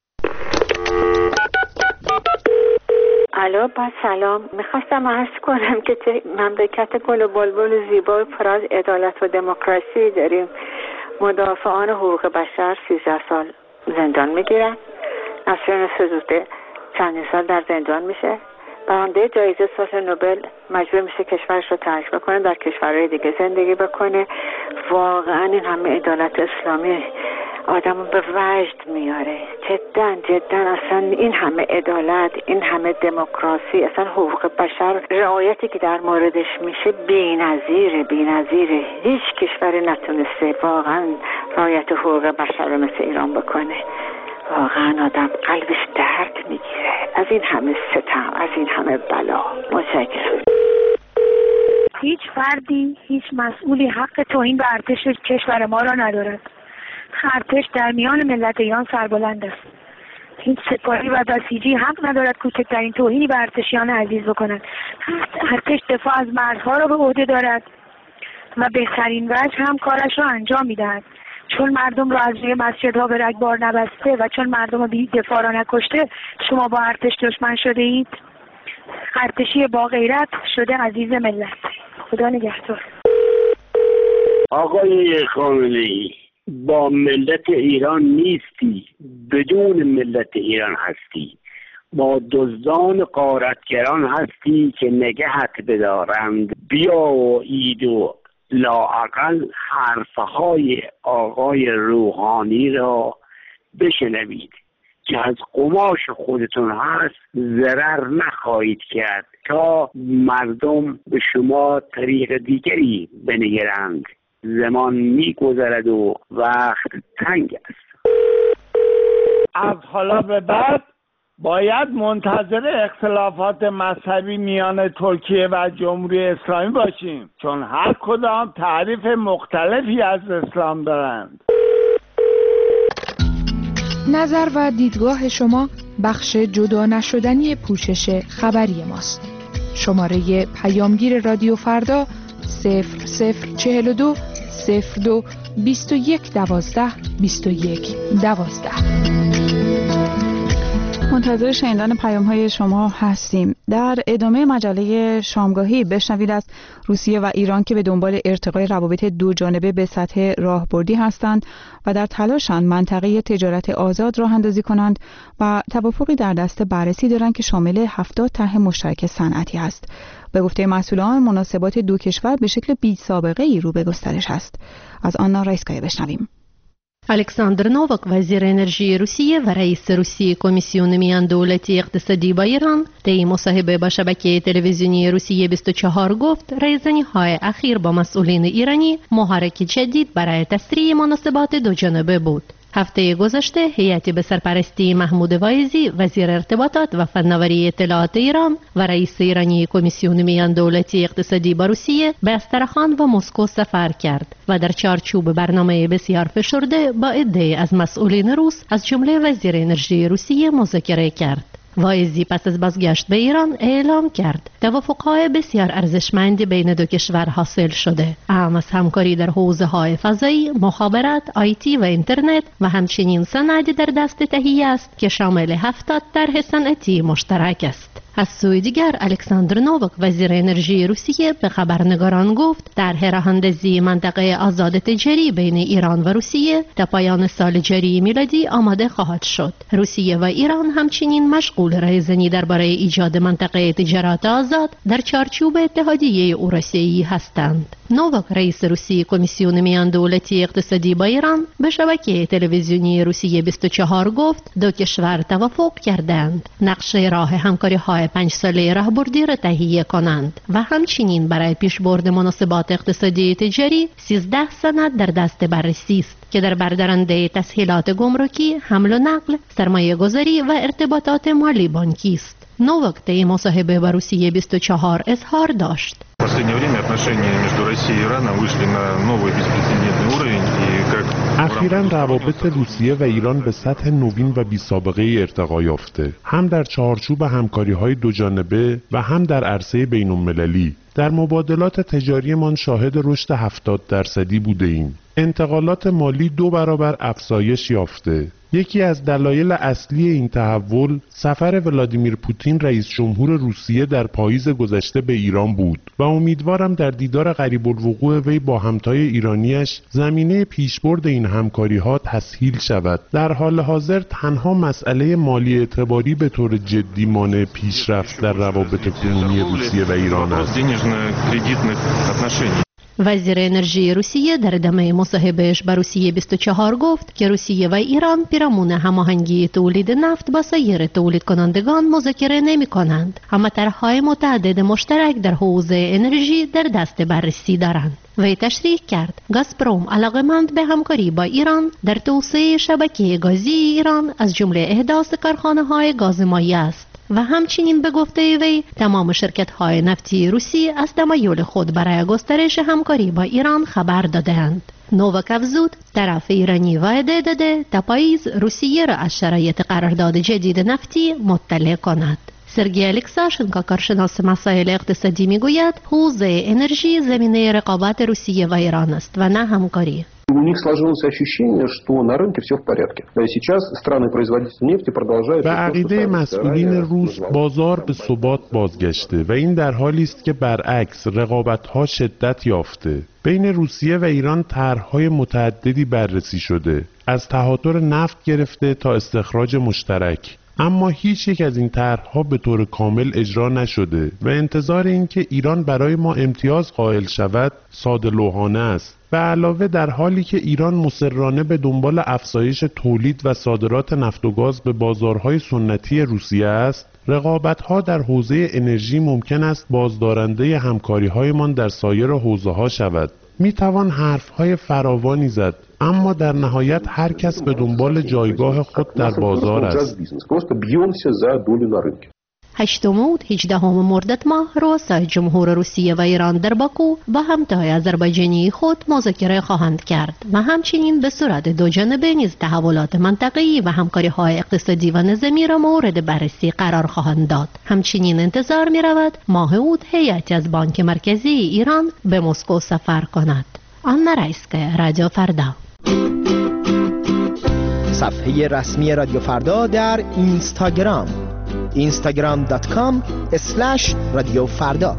الو، با سلام. میخواستم عرض کنم که مملکت گل و بلبل زیبا و پر از عدالت و دموکراسی داریم. مدافعان حقوق بشر سیزده سال زندان میگیرن. نسرین سزوده چندین سال در زندان میشه. برنده جایزه صلح نوبل مجبور میشه کشورش رو ترک بکنه، در کشورهای دیگه زندگی بکنه. واقعا این همه عدالت اسلامی آدم رو به وجد میاره. جدا جدا اصلا این همه عدالت، این همه دموکراسی، اصلا حقوق بشر، رعایتی که در موردش میشه بی‌نظیره بی‌نظیره. هیچ کشوری نتونسته واقعا رعایت حقوق بشر رو مثل ایران بکنه. واقعا آدم قلبش درد میگیره از این همه ستم، از این همه بلا. متشکرم. هیچ فردی، هیچ مسئولی حق توهین به ارتش کشور ما را ندارد. ارتش در میان ملت ایران سربلند است. هیچ سپاهی و بسیجی حق ندارد کوچکترین توهینی به ارتشیان عزیز بکنند. ارتش دفاع از مردها را به عهده دارد و بهترین وجه هم کارش را انجام میدهد. چون مردم را از روی مسجدها به رگبار نبسته و چون مردم را بی دفاع را نکشته شما با ارتش دشمن شده اید. ارتشی با غیرت شده عزیز ملت. خدا نگهدار. آقای خامنه‌ای، با ملت ایران نیستی، بدون ملت ایران هستی. با دزدان غارتگران هستی که نگهت بدارند. بیا و اید و لااقل حرفهای آقای روحانی را بشنوید که از قماش خودتون هست ضرر نخواهید کرد تا مردم به شما طریق دیگری بنگرند. زمان میگذرد و وقت تنگ است. از حالا به بعد باید منتظر اختلافات مذهبی میان ترکیه و جمهوری اسلامی باشیم، چون هر کدام تعریف مختلفی از اسلام دارند. نظر و دیدگاه شما بخش جدا نشدنی پوشش خبری ماست. شماره پیامگیر رادیو فردا صفر صفر چهل و دو صفر دو بیست و یک دوازده بیست و یک دوازده. منتظر شنیدن پیام های شما هستیم. در ادامه مجله شامگاهی بشنوید از روسیه و ایران که به دنبال ارتقای روابط دو جانبه به سطح راهبردی هستند و در تلاشند منطقه تجارت آزاد راه اندازی کنند و توافقی در دست بررسی دارند که شامل هفتاد طرح مشترک صنعتی است. به گفته مسئولان مناسبات دو کشور به شکل بی سابقه ای رو به گسترش است. از آنا رایسکایا بشنویم. الکساندر نووک وزیر انرژی روسیه و رئیس روسیه کمیسیون میان دولتی اقتصادی با ایران در مصاحبه با شبکه تلویزیونی روسیه بیست و چهار گفت رایزنی‌های اخیر با مسئولین ایرانی محرک جدید برای تسریع مناسبات دو جانبه بود. هفته گذشته هیئتی به سرپرستی محمود وایزی وزیر ارتباطات و فناوری اطلاعات ایران و رئیس ایرانی کمیسیون میان دولتی اقتصادی با روسیه به استرخان و مسکو سفر کرد و در چارچوب برنامه بسیار فشرده با عده‌ای از مسئولین روس از جمله وزیر انرژی روسیه مذاکره کرد. وایزی پس از بازگشت به ایران اعلام کرد توافق‌های بسیار ارزشمندی بین دو کشور حاصل شده، اهم از همکاری در حوزه‌های فضایی، مخابرات، آیتی و اینترنت و همچنین صنعتی در دست تهیه است که شامل هفتاد طرح صنعتی مشترک است. از سوی دیگر الکساندر نووک وزیر انرژی روسیه به خبرنگاران گفت طرح راه‌اندازی منطقه آزاد تجاری بین ایران و روسیه تا پایان سال جاری میلادی آماده خواهد شد. روسیه و ایران همچنین مشغول رایزنی درباره ایجاد منطقه تجارت آزاد در چارچوب اتحادیه اوراسیایی هستند. نووک رئیس روسیه کمیسیون میان دولتی اقتصادی با ایران به شبکه تلویزیونی روسیه بیست و چهار گفت دو کشور توافق کردند نقشه راه همکاری های پنج ساله راهبردی را تهیه کنند و همچنین برای پیشبرد مناسبات اقتصادی تجاری سیزده سند در دست بررسی است که در بردارنده تسهیلات گمرکی، حمل و نقل، سرمایه گذاری و ارتباطات مالی بانکی است. نووک طی مصاحبه با روسیه بیست و چهار اظهار داشت. В последнее время отношения между Россией и Ираном вышли на новый беспрецедентный уровень и как اخیراً روابط روسیه و ایران به سطح نوین و بی‌سابقه ارتقا یافته، هم در چارچوب همکاری‌های دوجانبه و هم در عرصه بین‌المللی. در مبادلات تجاریمان شاهد رشد هفتاد درصدی بوده ایم. انتقالات مالی دو برابر افزایش یافته. یکی از دلایل اصلی این تحول سفر ولادیمیر پوتین رئیس جمهور روسیه در پاییز گذشته به ایران بود و امیدوارم در دیدار قریب الوقوع وی با همتای ایرانیش زمینه پیشبرد این همکاری‌ها تسهیل شود. در حال حاضر تنها مسئله مالی اعتباری به طور جدی مانع پیشرفت در روابط کنونی روسیه و ایران است. وزیر انرژی روسیه در ادامه مصاحبهش با روسیه بیست و چهار گفت که روسیه و ایران پیرامون هماهنگی تولید نفت با سایر تولید کنندگان مذاکره نمی کنند، اما طرح‌های متعدد مشترک در حوزه انرژی در دست بررسی دارند. وی تشریح کرد گازپروم علاقمند به همکاری با ایران در توسعه شبکه گازی ایران از جمله احداث کارخانه‌های گاز مایع است و همچنین به گفته وی تمام شرکت‌های نفتی روسی از تمایل خود برای گسترش همکاری با ایران خبر دادند. نووک افزود طرف ایرانی وعده داده تا پاییز روسیه را از شرایط قرارداد جدید نفتی مطلع کند. سرگی الکساشنکو کارشناس مسائل اقتصادی میگوید حوزه انرژی زمینه رقابت روسیه و ایران است و نه همکاری. У них сложилось ощущение, что на рынке все в порядке. Сейчас страны-производители нефти продолжают... به عقیده مسئولین روس بازار به ثبات بازگشته و این در حالی است که برعکس رقابت‌ها شدت یافته. بین روسیه و ایران طرح‌های متعددی بررسی شده، از تهاتر نفت گرفته تا استخراج مشترک. اما هیچ یک از این طرح‌ها به طور کامل اجرا نشده و انتظار این که ایران برای ما امتیاز قائل شود ساده لوحانه است. به علاوه در حالی که ایران مصرانه به دنبال افزایش تولید و صادرات نفت و گاز به بازارهای سنتی روسیه است، رقابت‌ها در حوزه انرژی ممکن است بازدارنده همکاری‌هایمان در سایر حوزه‌ها شود. میتوان حرف‌های فراوانی زد، اما در نهایت هر کس به دنبال جایگاه خود در بازار است. هشتم و هجدهم مرداد ماه رؤسای جمهور روسیه و ایران در باکو با همتای آذربایجانی خود مذاکره خواهند کرد و همچنین به صورت دوجانبه نیز تحولات منطقه‌ای و همکاری‌های اقتصادی و نظامی را مورد بررسی قرار خواهند داد. همچنین انتظار می‌رود ماه اوت هیئتی از بانک مرکزی ایران به مسکو سفر کند. آنا رایسکا، رادیو فردا. صفحه رسمی رادیو فردا در اینستاگرام اینستاگرام دات کام اسلش رادیو فردا.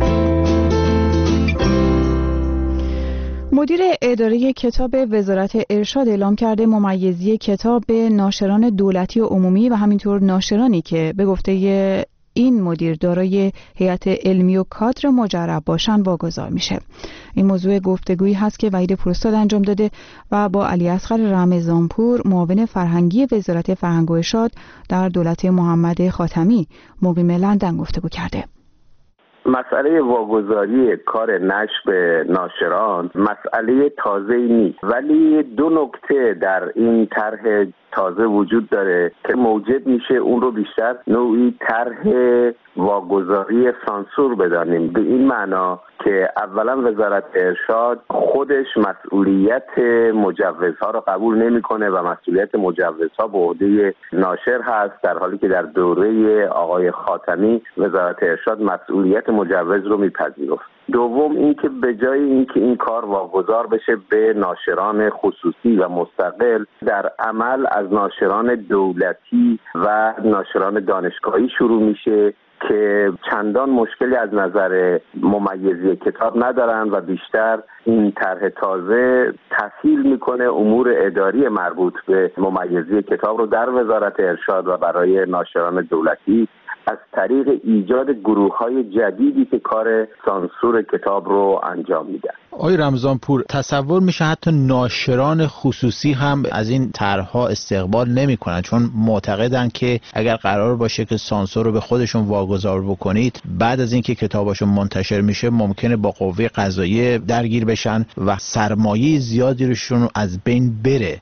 مدیر اداره کتاب وزارت ارشاد اعلام کرده ممیزی کتاب به ناشران دولتی و عمومی و همینطور ناشرانی که به گفته این مدیر دارای هیئت علمی و کادر مجرب باشن واگذار میشه. این موضوع گفتگویی هست که وحید پروستاد انجام داده و با علی اصغر رمضانپور معاون فرهنگی وزارت فرهنگ و ارشاد در دولت محمد خاتمی مقیم لندن گفتگو کرده. مسئله واگذاری کار نشر به ناشران مسئله تازه‌ای نیست، ولی دو نکته در این طرح تازه وجود داره که موجب میشه اون رو بیشتر نوعی طرح واگذاری سانسور بدانیم، به این معنا که اولا وزارت ارشاد خودش مسئولیت مجوزها رو قبول نمیکنه و مسئولیت مجوزها به عهده ناشر هست، در حالی که در دوره آقای خاتمی وزارت ارشاد مسئولیت مجوز رو میپذیرفت. دوم اینکه به جای اینکه این کار واگذار بشه به ناشران خصوصی و مستقل، در عمل از ناشران دولتی و ناشران دانشگاهی شروع میشه که چندان مشکلی از نظر ممیزی کتاب ندارن و بیشتر این طرح تازه تسهیل میکنه امور اداری مربوط به ممیزی کتاب رو در وزارت ارشاد و برای ناشران دولتی از طریق ایجاد گروه‌های جدیدی که کار سانسور کتاب رو انجام میدن. آقای رمضانپور، تصور میشه حتی ناشران خصوصی هم از این طرح‌ها استقبال نمی‌کنن، چون معتقدن که اگر قرار باشه که سانسور رو به خودشون واگذار بکنید، بعد از اینکه کتاباشون منتشر میشه ممکنه با قوه قضاییه درگیر بشن و سرمایه زیادی روشون از بین بره.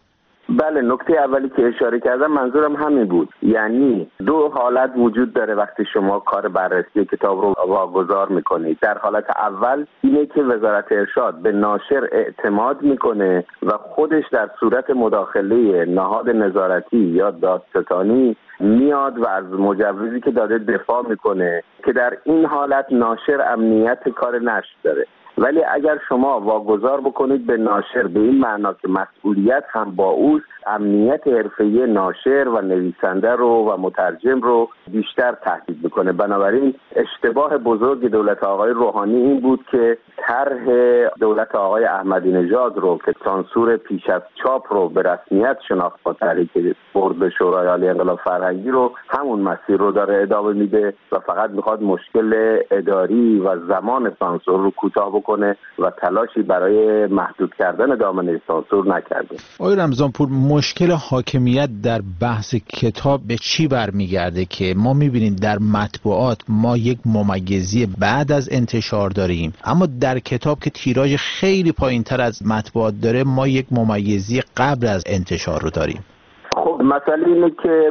بله، نکته اولی که اشاره کردم منظورم همین بود. یعنی دو حالت وجود داره وقتی شما کار بررسی کتاب رو واگذار میکنید. در حالت اول اینه که وزارت ارشاد به ناشر اعتماد میکنه و خودش در صورت مداخله نهاد نظارتی یا دادستانی میاد و از مجوزی که داده دفاع میکنه که در این حالت ناشر امنیت کار نشر داره. ولی اگر شما واگذار بکنید به ناشر به این معنا که مسئولیت هم با اوست، امنیت حرفه‌ای ناشر و نویسنده رو و مترجم رو بیشتر تهدید میکنه. بنابراین اشتباه بزرگ دولت آقای روحانی این بود که طرح دولت آقای احمدی نژاد رو که سانسور پیش از چاپ رو به رسمیت شناخت با طرحی که برد به شورای عالی انقلاب فرهنگی رو همون مسیر رو داره ادامه میده و فقط میخواد مشکل اداری و زمان سانسور رو کوتاه بکنه و تلاشی برای محدود کردن دامنه سانسور نکرده. آقای رمضانپور، مشکل حاکمیت در بحث کتاب به چی برمیگرده که ما میبینیم در مطبوعات ما یک ممیزی بعد از انتشار داریم، اما در کتاب که تیراژ خیلی پایینتر از مطبوعات داره ما یک ممیزی قبل از انتشار رو داریم؟ خب مسئله اینه که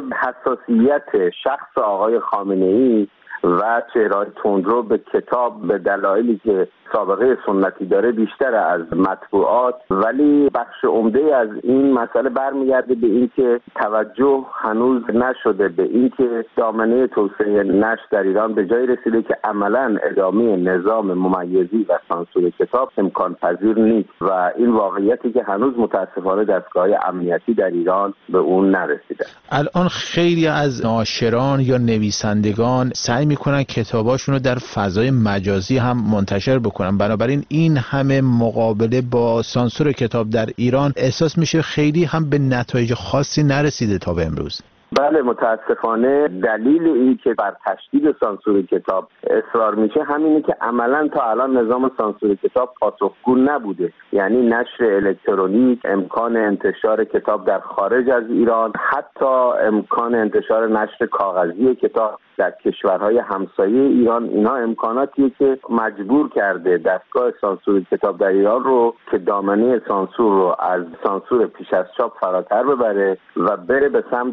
حساسیت شخص آقای خامنه‌ای و چهره‌های تندرو به کتاب به دلایلی که سابقه سنتی داره بیشتر از مطبوعات، ولی بخش عمده از این مسئله برمیگرده به این که توجه هنوز نشده به این که دامنه توسعه نشر در ایران به جای رسیده که عملاً ادامه نظام ممیزی و سانسور کتاب امکان پذیر نیست و این واقعیتی که هنوز متاسفانه دستگاه امنیتی در ایران به اون نرسیده. الان خیلی از ناشران یا نویسندگان سعی میکنن کتاباشون رو در فضای مجازی هم منتشر بکنن، بنابراین این همه مقابله با سانسور کتاب در ایران احساس میشه خیلی هم به نتایج خاصی نرسیده تا به امروز. بله، متاسفانه دلیل این که بر تشدید سانسور کتاب اصرار میشه همینه که عملا تا الان نظام سانسور کتاب پاسخگو نبوده. یعنی نشر الکترونیک، امکان انتشار کتاب در خارج از ایران، حتی امکان انتشار نشر کاغذی کتاب در کشورهای همسایه ایران، اینا امکاناتیه که مجبور کرده دستگاه سانسور کتاب در ایران رو که دامنه سانسور رو از سانسور پیش از چاپ فراتر ببره و بره به سمت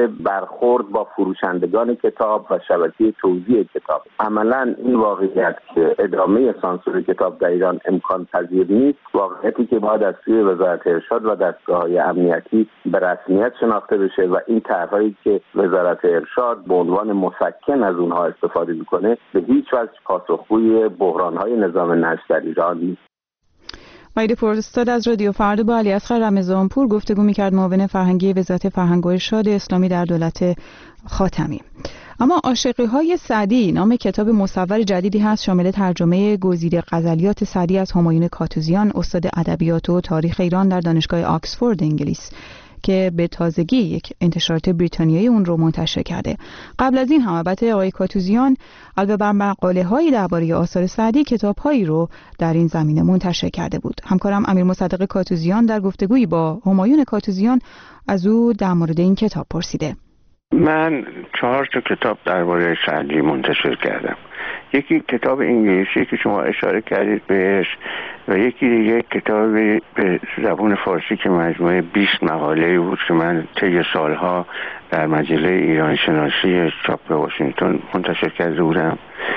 برخورد با فروشندگان کتاب و شبکه توزیع کتاب. عملاً این واقعیت که ادامه سانسور کتاب در ایران امکان پذیر نیست، واقعیتی که باید از سوی وزارت ارشاد و دستگاه‌های امنیتی به رسمیت شناخته بشه و این طرح‌هایی که وزارت ارشاد به عنوان مسکن از اونها استفاده میکنه به هیچ وجه پاسخگوی بحران‌های نظام نشر در ایران نیست. وحید پوراستاد از رادیو فردا با علیاصغر رمضانپور گفتگو می‌کرد، معاون فرهنگی وزارت فرهنگ و ارشاد اسلامی در دولت خاتمی. اما عاشقی‌های سعدی نام کتاب مصور جدیدی هست شامل ترجمه گزیده غزلیات سعدی از همایون کاتوزیان، استاد ادبیات و تاریخ ایران در دانشگاه آکسفورد انگلیس که به تازگی یک انتشارات بریتانیایی اون رو منتشر کرده. قبل از این هم البته آقای کاتوزیان علاوه بر مقاله‌هایی درباره آثار سعدی کتاب‌هایی رو در این زمینه منتشر کرده بود. همکارم امیر مصدق کاتوزیان در گفتگویی با همایون کاتوزیان از او در مورد این کتاب پرسیده. من چهار تا کتاب درباره سعدی منتشر کردم. یکی کتاب انگلیسی که شما اشاره کردید بهش و یکی دیگه کتاب به زبان فارسی که مجموعه بیست مقاله بود که من طی سالها در مجله ایران شناسی چاپ واشنگتن منتشر کرده بودم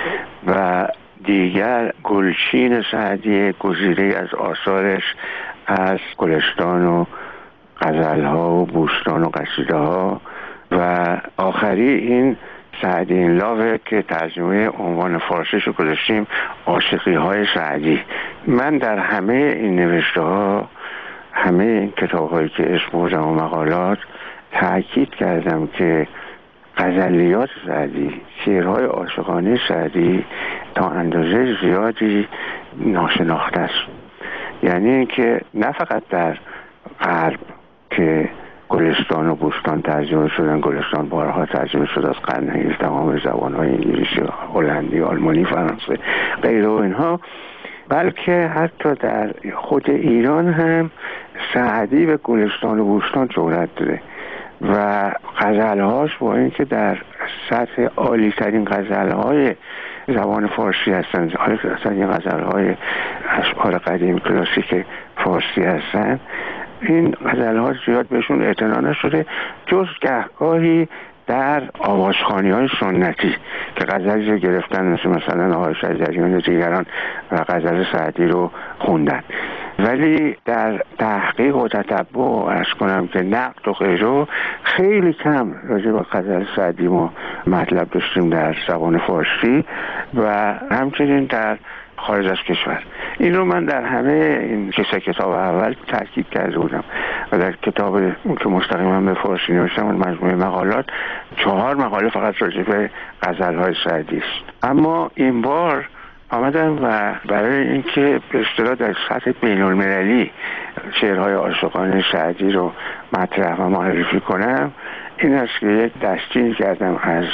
و دیگر گلچین سعدی گزیده از آثارش از گلستان و غزلها و بوستان و قصیده ها و آخری این سعدی این لاوه که ترجمه عنوان فارسیشو گذاشتیم عاشقی های سعدی. من در همه این نوشته ها، همه این کتاب هایی که اسم بردم و مقالات تأکید کردم که غزلیات سعدی، شعرهای عاشقانه سعدی تا اندازه زیادی ناشناخته است. یعنی اینکه نه فقط در غرب که گلستان و بوستان ترجمه شدن، گلستان بارها ترجمه شد از قرن هجدهم به زبان‌های انگلیسی، هلندی، آلمانی، فرانسه، غیره و اینها، بلکه حتی در خود ایران هم سعدی به گلستان و بوستان شهرت داده و غزلهاش با اینکه در سطح عالی ترین غزلهای زبان فارسی هستند، عالی ترین غزلهای اشعار قدیم کلاسیک فارسی هستند، این غزل‌ها زیاد بهشون اعتنا نشده جز گهگاهی در آوازخوانی‌های سنتی که غزلی رو گرفتن، مثل مثلا آقای شجریان و دیگران و غزل سعدی رو خوندن. ولی در تحقیق و تتبع عرض کنم که نقد و غیره خیلی کم راجع به غزل سعدی ما مطلب داشتیم در زبان فارسی و همچنین در خارج از کشور. این رو من در همه این سه کتاب اول تاکید کرده بودم و در کتاب که مستقیما به فارسی نوشتم مجموعه مقالات چهار مقاله فقط راجع به غزل‌های سعدی است. اما این بار آمدم و برای اینکه به اصطلاح در سطح بین‌المللی شعرهای عاشقانه سعدی رو مطرح و معرفی کنم، این است که یک دسته‌ای کردم از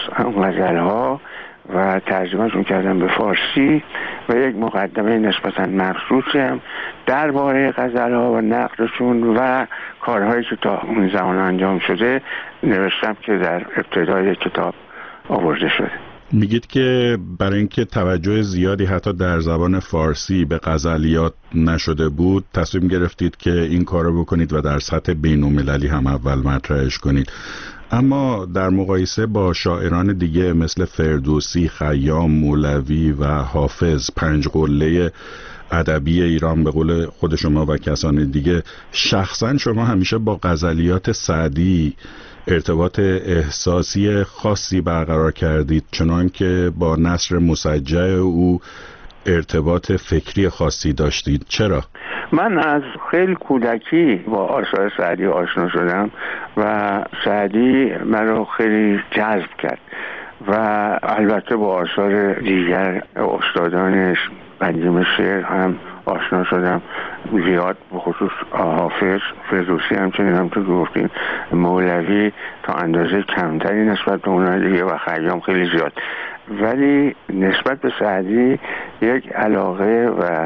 غزل‌ها و ترجمهشون کردم به فارسی و یک مقدمه نسبتاً مخصوصی هم درباره غزل‌ها و نقدشون و کارهایی که تا اون زمان انجام شده نوشتم که در ابتدای کتاب آورده شده. میگید که برای اینکه توجه زیادی حتی در زبان فارسی به غزلیات نشده بود تصمیم گرفتید که این کارو بکنید و در سطح بین‌المللی هم اول مطرحش کنید. اما در مقایسه با شاعران دیگه مثل فردوسی، خیام، مولوی و حافظ، پنج قله ادبی ایران به قول خود شما و کسان دیگه، شخصا شما همیشه با غزلیات سعدی ارتباط احساسی خاصی برقرار کردید، چنان که با نثر مسجع او ارتباط فکری خاصی داشتید. چرا؟ من از خیلی کودکی با آثار سعدی آشنا شدم و سعدی من رو خیلی جذب کرد و البته با آثار دیگر استادانش قدیم شعر هم آشنا شدم زیاد، به خصوص حافظ، فردوسی همچنین هم تو گفتیم، مولوی تا اندازه کمتری نسبت به اونها دیگه و خیام خیلی زیاد، ولی نسبت به سعدی یک علاقه و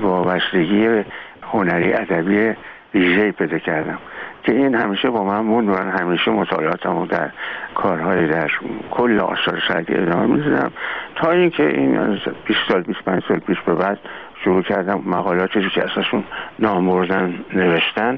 وابستگی هنری ادبی ویژه‌ای پیدا کردم که این همیشه با من موند و همیشه مطالعاتمو در کارهای در کل آثار سعدی ادامه می‌دادم تا اینکه این از بیست سال بیست و پنج سال پیش به بعد شروع کردم مقالاتی رو که اساسون نام بردن نوشتن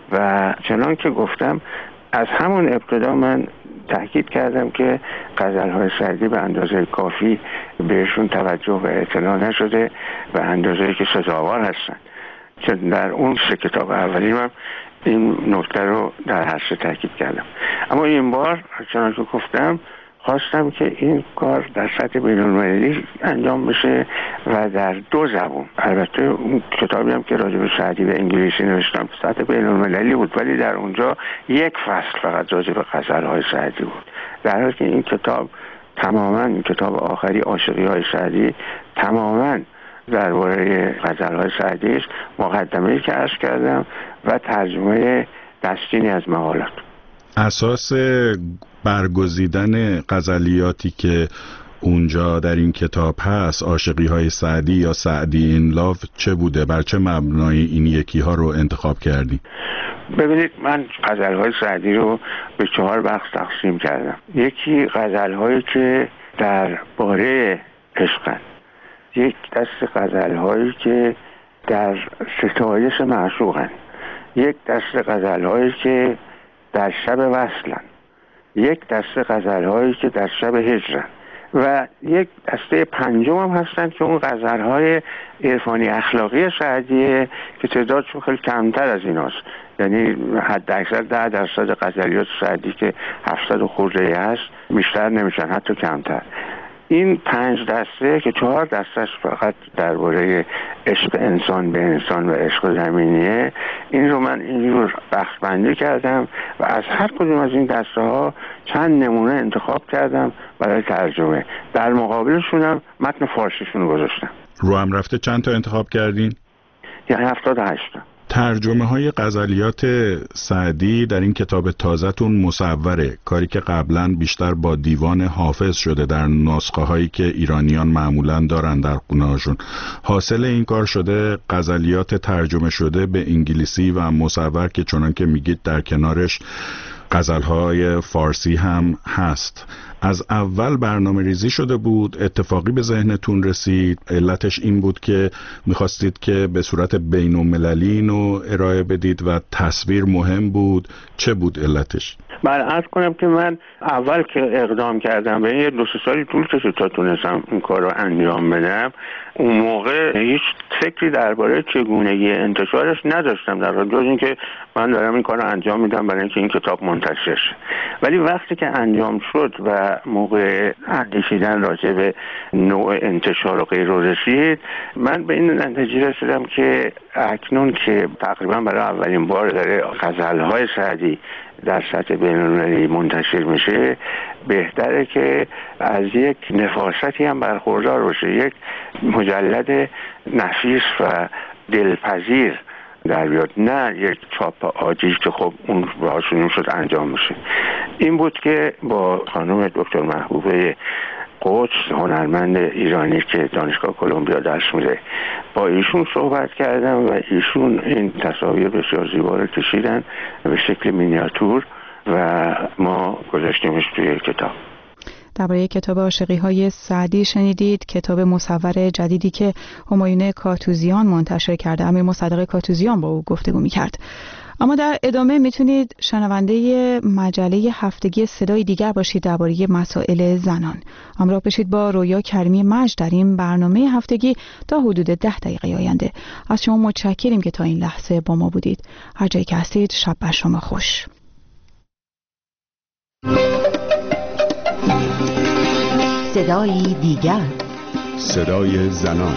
و چنان که گفتم از همون ابتدا من تأکید کردم که غزل‌های سعدی به اندازه کافی بهشون توجه و اطلاع نشده و اندازه‌ای که سزاوار هستن. چون در اون سه کتاب اولی من این نکته رو در هر سه تأکید کردم. اما این بار چنان که گفتم خواستم که این کار در سطح بین‌المللی انجام بشه و در دو زبان. البته اون کتابی هم که راجع به سعدی به انگلیسی نوشتم سطح بین‌المللی بود، ولی در اونجا یک فصل فقط راجع به غزل‌های سعدی بود، در حالی که این کتاب تماما این کتاب آخری عاشقی‌های سعدی تماما درباره غزل‌های سعدی است، مقدمه‌ای که عرض کردم و ترجمه دستینی از مقالات. اساس برگزیدن غزلیاتی که اونجا در این کتاب هست، عاشقی‌های سعدی یا سعدی این لاو، چه بوده؟ بر چه مبنای این یکی ها رو انتخاب کردی؟ ببینید، من غزل‌های سعدی رو به چهار بخش تقسیم کردم. یکی غزل‌هایی که در باره عشقن، یک دست غزل‌هایی که در ستایش معشوقن، یک دست غزل‌هایی که در شب وصلن، یک دسته غزل‌هایی که در شب هجرن و یک دسته پنجم هم هستن که اون غزل‌های عرفانی اخلاقی سعدیه که تعدادشون خیلی کمتر از ایناست، یعنی حد اکثر ده درصد غزلیات سعدی که هفتصد و خورده هست بیشتر نمیشن، حتی کمتر. این پنج دسته که چهار دستش فقط درباره عشق انسان به انسان و عشق زمینیه، این رو من اینجور بخش بندی کردم و از هر کدوم از این دسته ها چند نمونه انتخاب کردم برای ترجمه. در مقابلشون هم متن فارسیشون رو گذاشتم. رو هم رفته چند تا انتخاب کردین؟ یعنی هفتاد و هشت تا. ترجمه های غزلیات سعدی در این کتاب تازه‌تون مصوره، کاری که قبلا بیشتر با دیوان حافظ شده در نسخه هایی که ایرانیان معمولا دارن در خونه هاشون. حاصل این کار شده غزلیات ترجمه شده به انگلیسی و مصور که چنان که میگید در کنارش غزلهای فارسی هم هست. از اول برنامه ریزی شده بود؟ اتفاقی به ذهنتون رسید؟ علتش این بود که میخواستید که به صورت بین المللی اینو ارائه بدید و تصویر مهم بود؟ چه بود علتش؟ بله، عرض کنم که من اول که اقدام کردم به یه دو سه سالی طول کشید تا تونستم این کار رو انجام بدم. اون موقع هیچ فکری درباره چگونگی انتشارش نداشتم، در حال جز اینکه من دارم این کار رو انجام میدم برای اینکه این کتاب منتشر شه. ولی وقتی که انجام شد و موقع اندیشیدن راجع به نوع انتشار و غیر رسید، من به این نتیجه رسیدم که اکنون که تقریبا برای اولین بار داره غزل‌های سعدی در سطح بین‌المللی منتشر میشه، بهتره که از یک نفاستی هم برخوردار باشه، یک مجلد نفیس و دلپذیر در بیاد، نه یک چاپ عاجز که خب اون باشون شد انجام میشه. این بود که با خانم دکتر محبوبه قدس، هنرمند ایرانی که دانشگاه کلمبیا درس میده، با ایشون صحبت کردم و ایشون این تصاویر بسیار زیبا رو کشیدن به شکل مینیاتور و ما گذاشتیمش توی کتاب. درباره کتاب عاشقی‌های سعدی شنیدید، کتاب مصور جدیدی که همایون کاتوزیان منتشر کرده. امیر مصدق کاتوزیان با او گفتگو می‌کرد. اما در ادامه میتونید شنونده مجله هفتگی صدای دیگر باشید درباره مسائل زنان. همراه بشید با رویا کریمی مجد در این برنامه هفتگی تا حدود ده دقیقه آینده. از شما متشکریم که تا این لحظه با ما بودید. هر جایی که هستید شب بر شما خوش. صدای دیگر، صدای زنان.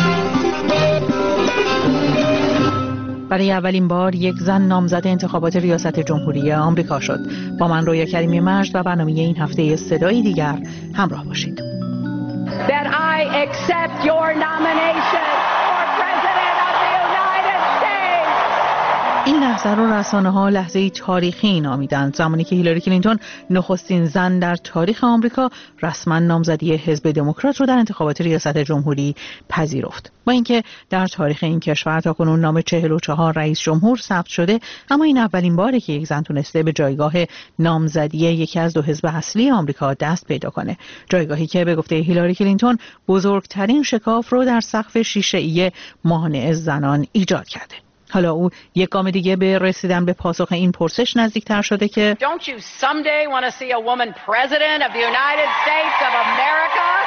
برای اولین بار یک زن نامزد انتخابات ریاست جمهوری آمریکا شد. با من رویا کریمی مجد و برنامه این هفته صدای دیگر همراه باشید. That I accept your nomination for President of the United States. این لحظه رو رسانه‌ها لحظه‌ای تاریخی نامیدند، زمانی که هیلاری کلینتون نخستین زن در تاریخ آمریکا رسما نامزدی حزب دموکرات رو در انتخابات ریاست جمهوری پذیرفت. با اینکه در تاریخ این کشور تاکنون نام چهل و چهار رئیس جمهور ثبت شده، اما این اولین باره که یک زن تونسته به جایگاه نامزدی یکی از دو حزب اصلی آمریکا دست پیدا کنه، جایگاهی که به گفته هیلاری کلینتون بزرگترین شکاف رو در سقف شیشه‌ای مانع زنان ایجاد کرده. حالا او یک گام دیگه به رسیدن به پاسخ این پرسش نزدیکتر شده که Don't you someday want to see a woman president of the United States of America?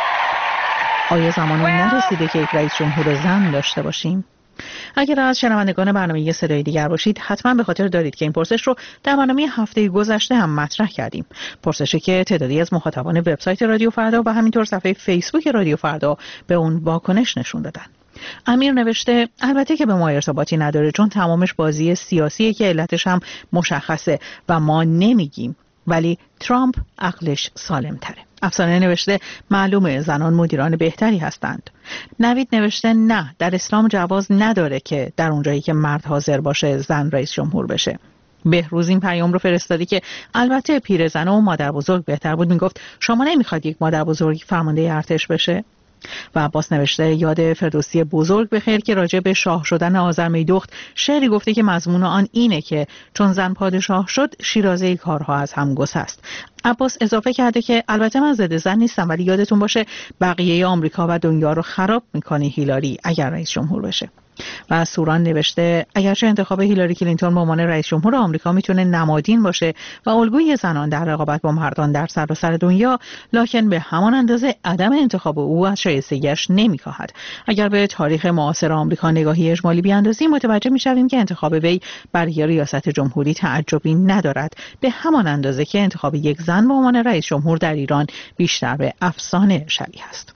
آیا زمان نرسیده که یک رئیس جمهور زن داشته باشیم؟ اگر از شنوندگان برنامه صدای دیگر باشید، حتما به خاطر دارید که این پرسش رو در برنامه هفته گذشته هم مطرح کردیم. پرسشی که تعدادی از مخاطبان وبسایت رادیو فردا و همینطور صفحه فیسبوک رادیو فردا به اون واکنش نشون دادن. امیر نوشته البته که به ما ارتباطی نداره، چون تمامش بازی سیاسیه که علتش هم مشخصه و ما نمیگیم، ولی ترامپ عقلش سالم تره. افسانه نوشته معلومه زنان مدیران بهتری هستند. نوید نوشته نه، در اسلام جواز نداره که در اونجایی که مرد حاضر باشه زن رئیس جمهور بشه. بهروز این پیام رو فرستادی که البته پیرزن و مادر بزرگ بهتر بود. میگفت شما نمیخواد یک مادر بزرگ فرمانده ارتش بشه؟ و عباس نوشته یاد فردوسی بزرگ بخیر که راجع به شاه شدن آذرمیدخت شعری گفته که مضمون آن اینه که چون زن پادشاه شد شیرازه کارها از هم گسست. عباس اضافه کرده که البته من ضد زن نیستم، ولی یادتون باشه بقیه آمریکا و دنیا رو خراب میکنه هیلاری اگر رئیس جمهور بشه. و سوران نوشته اگرچه انتخاب هیلاری کلینتون به عنوان رئیس جمهور آمریکا میتونه نمادین باشه و الگوی زنان در رقابت با مردان در سراسر دنیا، لکن به همان اندازه عدم انتخاب او از شایستگیش نمیکاهد. اگر به تاریخ معاصر آمریکا نگاهی اجمالی بیاندازیم، متوجه میشویم که انتخاب وی برای ریاست جمهوری تعجبی ندارد، به همان اندازه که انتخاب یک زن به عنوان رئیس جمهور در ایران بیشتر به افسانه شبیه است.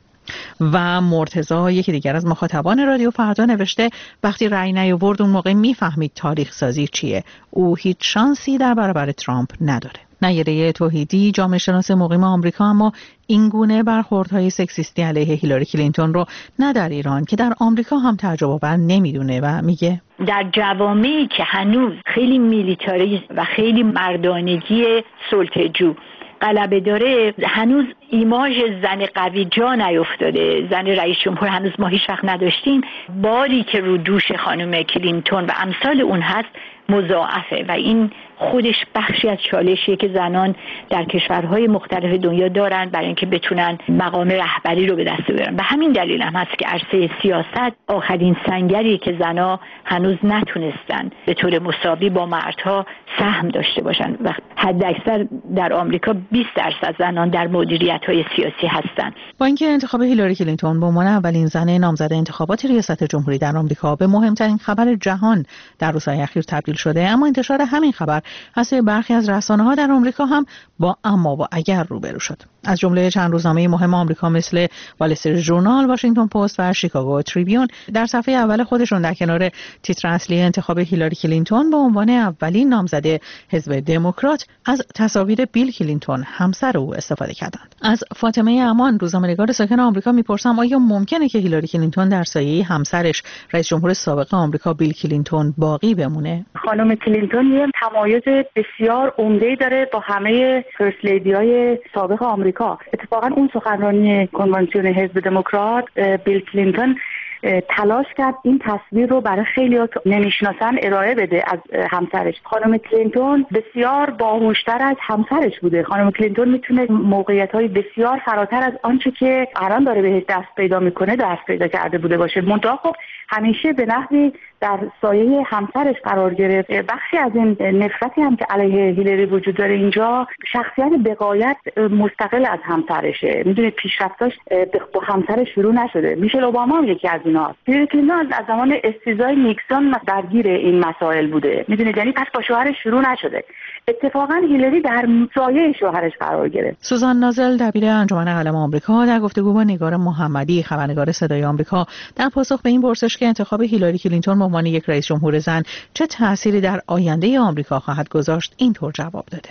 و مرتضی یکی دیگر از مخاطبان رادیو فردا نوشته وقتی رأی نیاورد اون موقع میفهمید تاریخ سازی چیه. او هیچ شانسی در برابر ترامپ نداره. نیره توحیدی جامعه شناس مقیم آمریکا اما این گونه برخوردهای سکسیستی علیه هیلاری کلینتون رو نه در ایران که در آمریکا هم تعجب آور نمیدونه و میگه در جوامعی که هنوز خیلی میلیتاریسم و خیلی مردانگی سلطه‌جو غلبه داره، هنوز ایماژ زن قوی جا نیفتاده. زن رئیس جمهور هنوز ما هیچ وقت نداشتیم. باری که رو دوش خانم کلینتون و امثال اون هست مضاعفه و این خودش بخشی از چالشیه که زنان در کشورهای مختلف دنیا دارن برای اینکه بتونن مقام رهبری رو به دست بیارن. به همین دلیل هم هست که عرصه سیاست آخرین سنگری که زنها هنوز نتونستن به طور مساوی با مردها سهم داشته باشن و حداکثر در آمریکا بیست درصد زنان در مدیریت‌های سیاسی هستند. با اینکه انتخاب هیلاری کلینتون به عنوان اولین زن نامزد انتخابات ریاست جمهوری در آمریکا به مهمترین خبر جهان در روزهای اخیر تبدیل شده، اما انتشار همین خبر از برخی از رسانه‌ها در آمریکا هم با اما و اگر روبرو شد. از جمله چند روزنامه مهم آمریکا مثل وال استریت ژورنال، واشنگتن پست و شیکاگو تریبیون در صفحه اول خودشون در کنار تیتر اصلی انتخاب هیلاری کلینتون به عنوان اولین نامزد حزب دموکرات از تصاویر بیل کلینتون همسر او استفاده کردند. از فاطمه امان، روزنامه‌نگار ساکن آمریکا میپرسم آیا ممکنه که هیلاری کلینتون در سایه همسرش رئیس جمهور سابق آمریکا بیل کلینتون باقی بمونه؟ خانم کلینتون یه تمایز بسیار عمده‌ای داره با همه فرست لیدی‌های سابق آمریکا. اتفاقا اون سخنرانی کنوانسیون حزب دموکرات بیل کلینتون تلاش کرد این تصویر رو برای خیلی‌ها که نمیشناسن ارائه بده از همسرش. خانم کلینتون بسیار باهوشتر از همسرش بوده. خانم کلینتون میتونه موقعیت‌های بسیار فراتر از آنچه که الان داره بهش دست پیدا میکنه دست پیدا کرده بوده باشه. منتها خب همیشه به نحوی در سایه همسرش قرار گرفت. بخشی از این نفرتی هم که علیه هیلاری وجود داره اینجا شخصیت بقایت مستقل از همسرشه. میدونید پیشرفتاش با همسرش شروع نشده. میشل اوباما هم یکی از ایناست. هیلاری کلینتون از زمان استیزای نیکسون درگیر این مسائل بوده. میدونید یعنی پس با شوهرش شروع نشده. اتفاقا هیلاری در سایه شوهرش قرار گرفت. سوزان نازل، دبیر انجمن علم آمریکا، در گفتگو با نگار محمدی، خبرنگار صدای آمریکا، در پاسخ به این پرسش که انتخاب هیلاری کلینتون به عنوان یک رئیس جمهور زن چه تأثیری در آینده آمریکا خواهد گذاشت، اینطور جواب داده.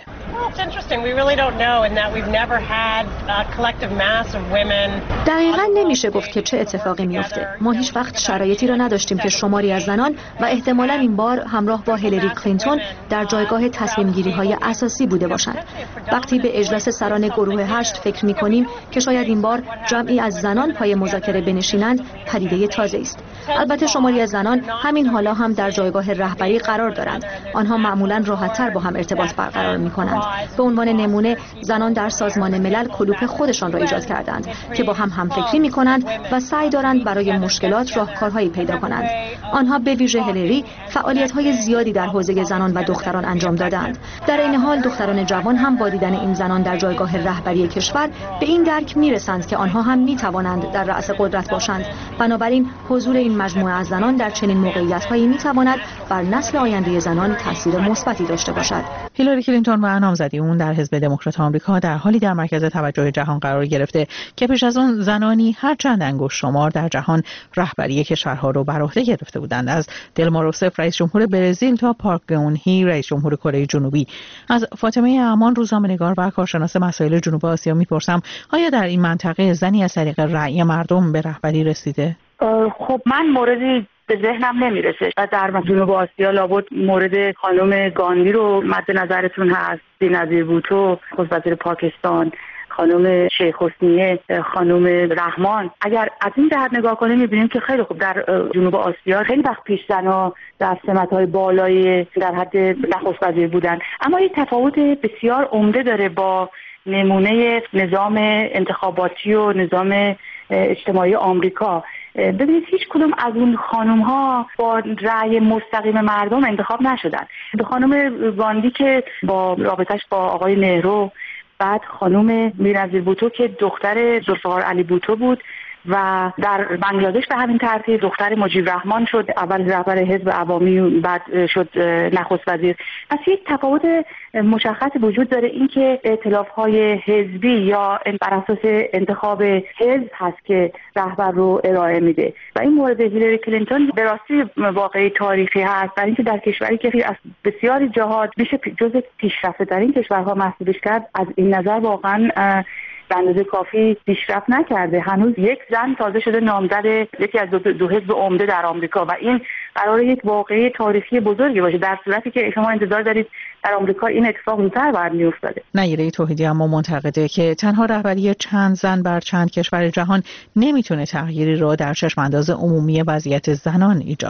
دقیقاً نمیشه گفت که چه اتفاقی میفته. ما هیچ وقت شرایطی را نداشتیم که شماری از زنان و احتمالاً این بار همراه با هیلاری کلینتون در جایگاه تصمیم گیری های اساسی بوده باشند. وقتی به اجلاس سران گروه هشت فکر می‌کنیم که شاید این بار جمعی از زنان پای مذاکره بنشینند، پدیده تازه است. البته شماری از زنان همین حالا هم در جایگاه رهبری قرار دارند. آنها معمولاً راحت‌تر با هم ارتباط برقرار می‌کنند. به عنوان نمونه زنان در سازمان ملل کلوپ خودشان را ایجاد کردند که با هم همفکری می‌کنند و سعی دارند برای مشکلات راهکارهایی پیدا کنند. آنها به ویژه هیلاری فعالیت‌های زیادی در حوزه زنان و دختران انجام دادند. در این حال دختران جوان هم با دیدن این زنان در جایگاه رهبری کشور به این درک می‌رسند که آنها هم می‌توانند در رأس قدرت باشند. بنابراین حضور این مجموعه از زنان در چنین موقعیت‌هایی می‌تواند بر نسل آینده زنان تاثیر مثبتی داشته باشد. هیلاری کلینتون و نامزدی اون در حزب دموکرات آمریکا در حالی در مرکز توجه جهان قرار گرفته که پیش از اون زنانی هر چند انگشت شمار در جهان رهبری کشورها رو بر عهده گرفته بودند، از دلما روسف رئیس جمهور برزیل تا پارک گئون-هی رئیس جمهور کره جنوبی. از فاطمه امان، روزنامه‌نگار و کارشناس مسائل جنوب آسیا میپرسم آیا در این منطقه زنی از طریق رأی مردم به رهبری رسیده؟ خب من موردی به ذهنم نمیرسه و در جنوب آسیا لابد مورد خانم گاندی رو مد نظرتون هست، بینظیر بوتو نخست وزیر پاکستان، خانم شیخ حسینیه، خانم رحمان. اگر از این جهت نگاه کنیم می‌بینیم که خیلی خوب در جنوب آسیا خیلی وقت پیش زن‌ها در سمت‌های بالای در حد نخست وزیر بودن، اما این تفاوت بسیار عمده داره با نمونه نظام انتخاباتی و نظام اجتماعی آمریکا. ببینید هیچ کدوم از اون خانم ها با رأی مستقیم مردم انتخاب نشدن. به خانم گاندی که با رابطش با آقای نهرو، بعد خانم بینظیر بوتو که دختر ذوالفقار علی بوتو بود و در بنگلادش به همین ترتیب دختر مجیب رحمان شد اول رهبر حزب عوامی، بعد شد نخست وزیر. پس یک تفاوت مشخص وجود داره، این که ائتلاف‌های حزبی یا بر اساس انتخاب حزب هست که رهبر رو ارائه میده و این مورد هیلاری کلینتون به راستی واقعی تاریخی هست، برای اینکه در کشوری که از بسیاری جهات میشه جزء پیشرفته در این کشورها محسوبش کرد، از این نظر واقعا به اندازه کافی پیشرفت نکرده. هنوز یک زن تازه شده نامزد یکی از دو, دو حزب عمده در آمریکا و این قراره یک واقعه تاریخی بزرگی باشه، در صورتی که شما انتظار دارید در آمریکا این اتفاق زودتر برمی‌افتاده. نیره توحیدی اما معتقده که تنها رهبری چند زن بر چند کشور جهان نمیتونه تغییری رو در چشم انداز عمومی وضعیت زنان ایجاد کنه.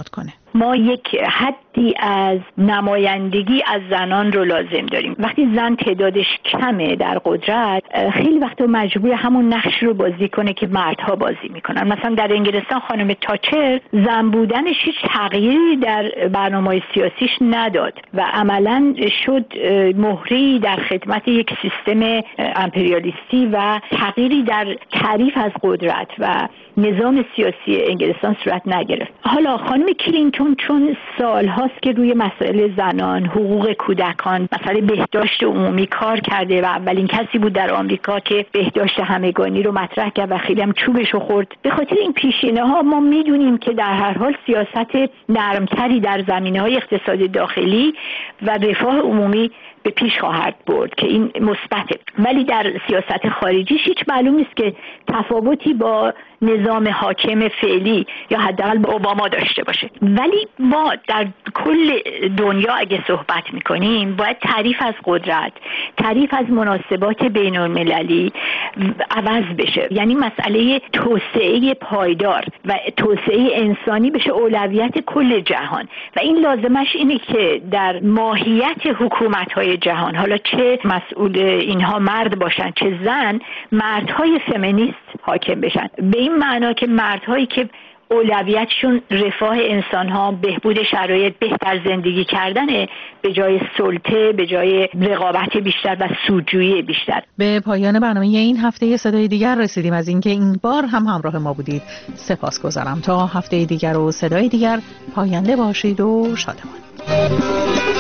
ما یک حدی از نمایندگی از زنان رو لازم داریم. وقتی زن تعدادش کمه در قدرت، خیلی وقتا مجبور همون نقش رو بازی کنه که مردها بازی میکنن. مثلا در انگلستان خانم تاچر زن بودنش هیچ تغییری در برنامه‌های سیاسیش نداد و عملاً شد مهری در خدمت یک سیستم امپریالیستی و تغییری در تعریف از قدرت و نظام سیاسی انگلستان صورت نگرفت. حالا خانم کلینتون چون سالهاست که روی مسائل زنان، حقوق کودکان، مسائل بهداشت عمومی کار کرده و اولین کسی بود در آمریکا که بهداشت همگانی رو مطرح کرد و خیلی هم چوبش رو خورد. به خاطر این پیشینه ها ما میدونیم که در هر حال سیاست نرمتری در زمینه‌های اقتصاد داخلی و رفاه عمومی به پیش خواهد برد که این مثبته. ولی در سیاست خارجیش هیچ معلوم نیست که تفاوتی با نظام حاکم فعلی یا حداقل با اوباما داشته باشه. ولی ما در کل دنیا اگه صحبت میکنیم باید تعریف از قدرت، تعریف از مناسبات بین المللی عوض بشه. یعنی مسئله توسعه پایدار و توسعه انسانی بشه اولویت کل جهان و این لازمش اینه که در ماهیت حکومت‌های جهان، حالا چه مسئول اینها مرد باشن چه زن، مردهای فمینیست حاکم بشن. به این معنا که مردهایی که اولویتشون رفاه انسان‌ها، بهبود شرایط، بهتر زندگی کردنه به جای سلطه، به جای رقابت بیشتر و سودجویی بیشتر. به پایان برنامه این هفته صدای دیگر رسیدیم. از اینکه این بار هم همراه ما بودید سپاسگزارم. تا هفته دیگر و صدای دیگر پاینده باشید و شادمان.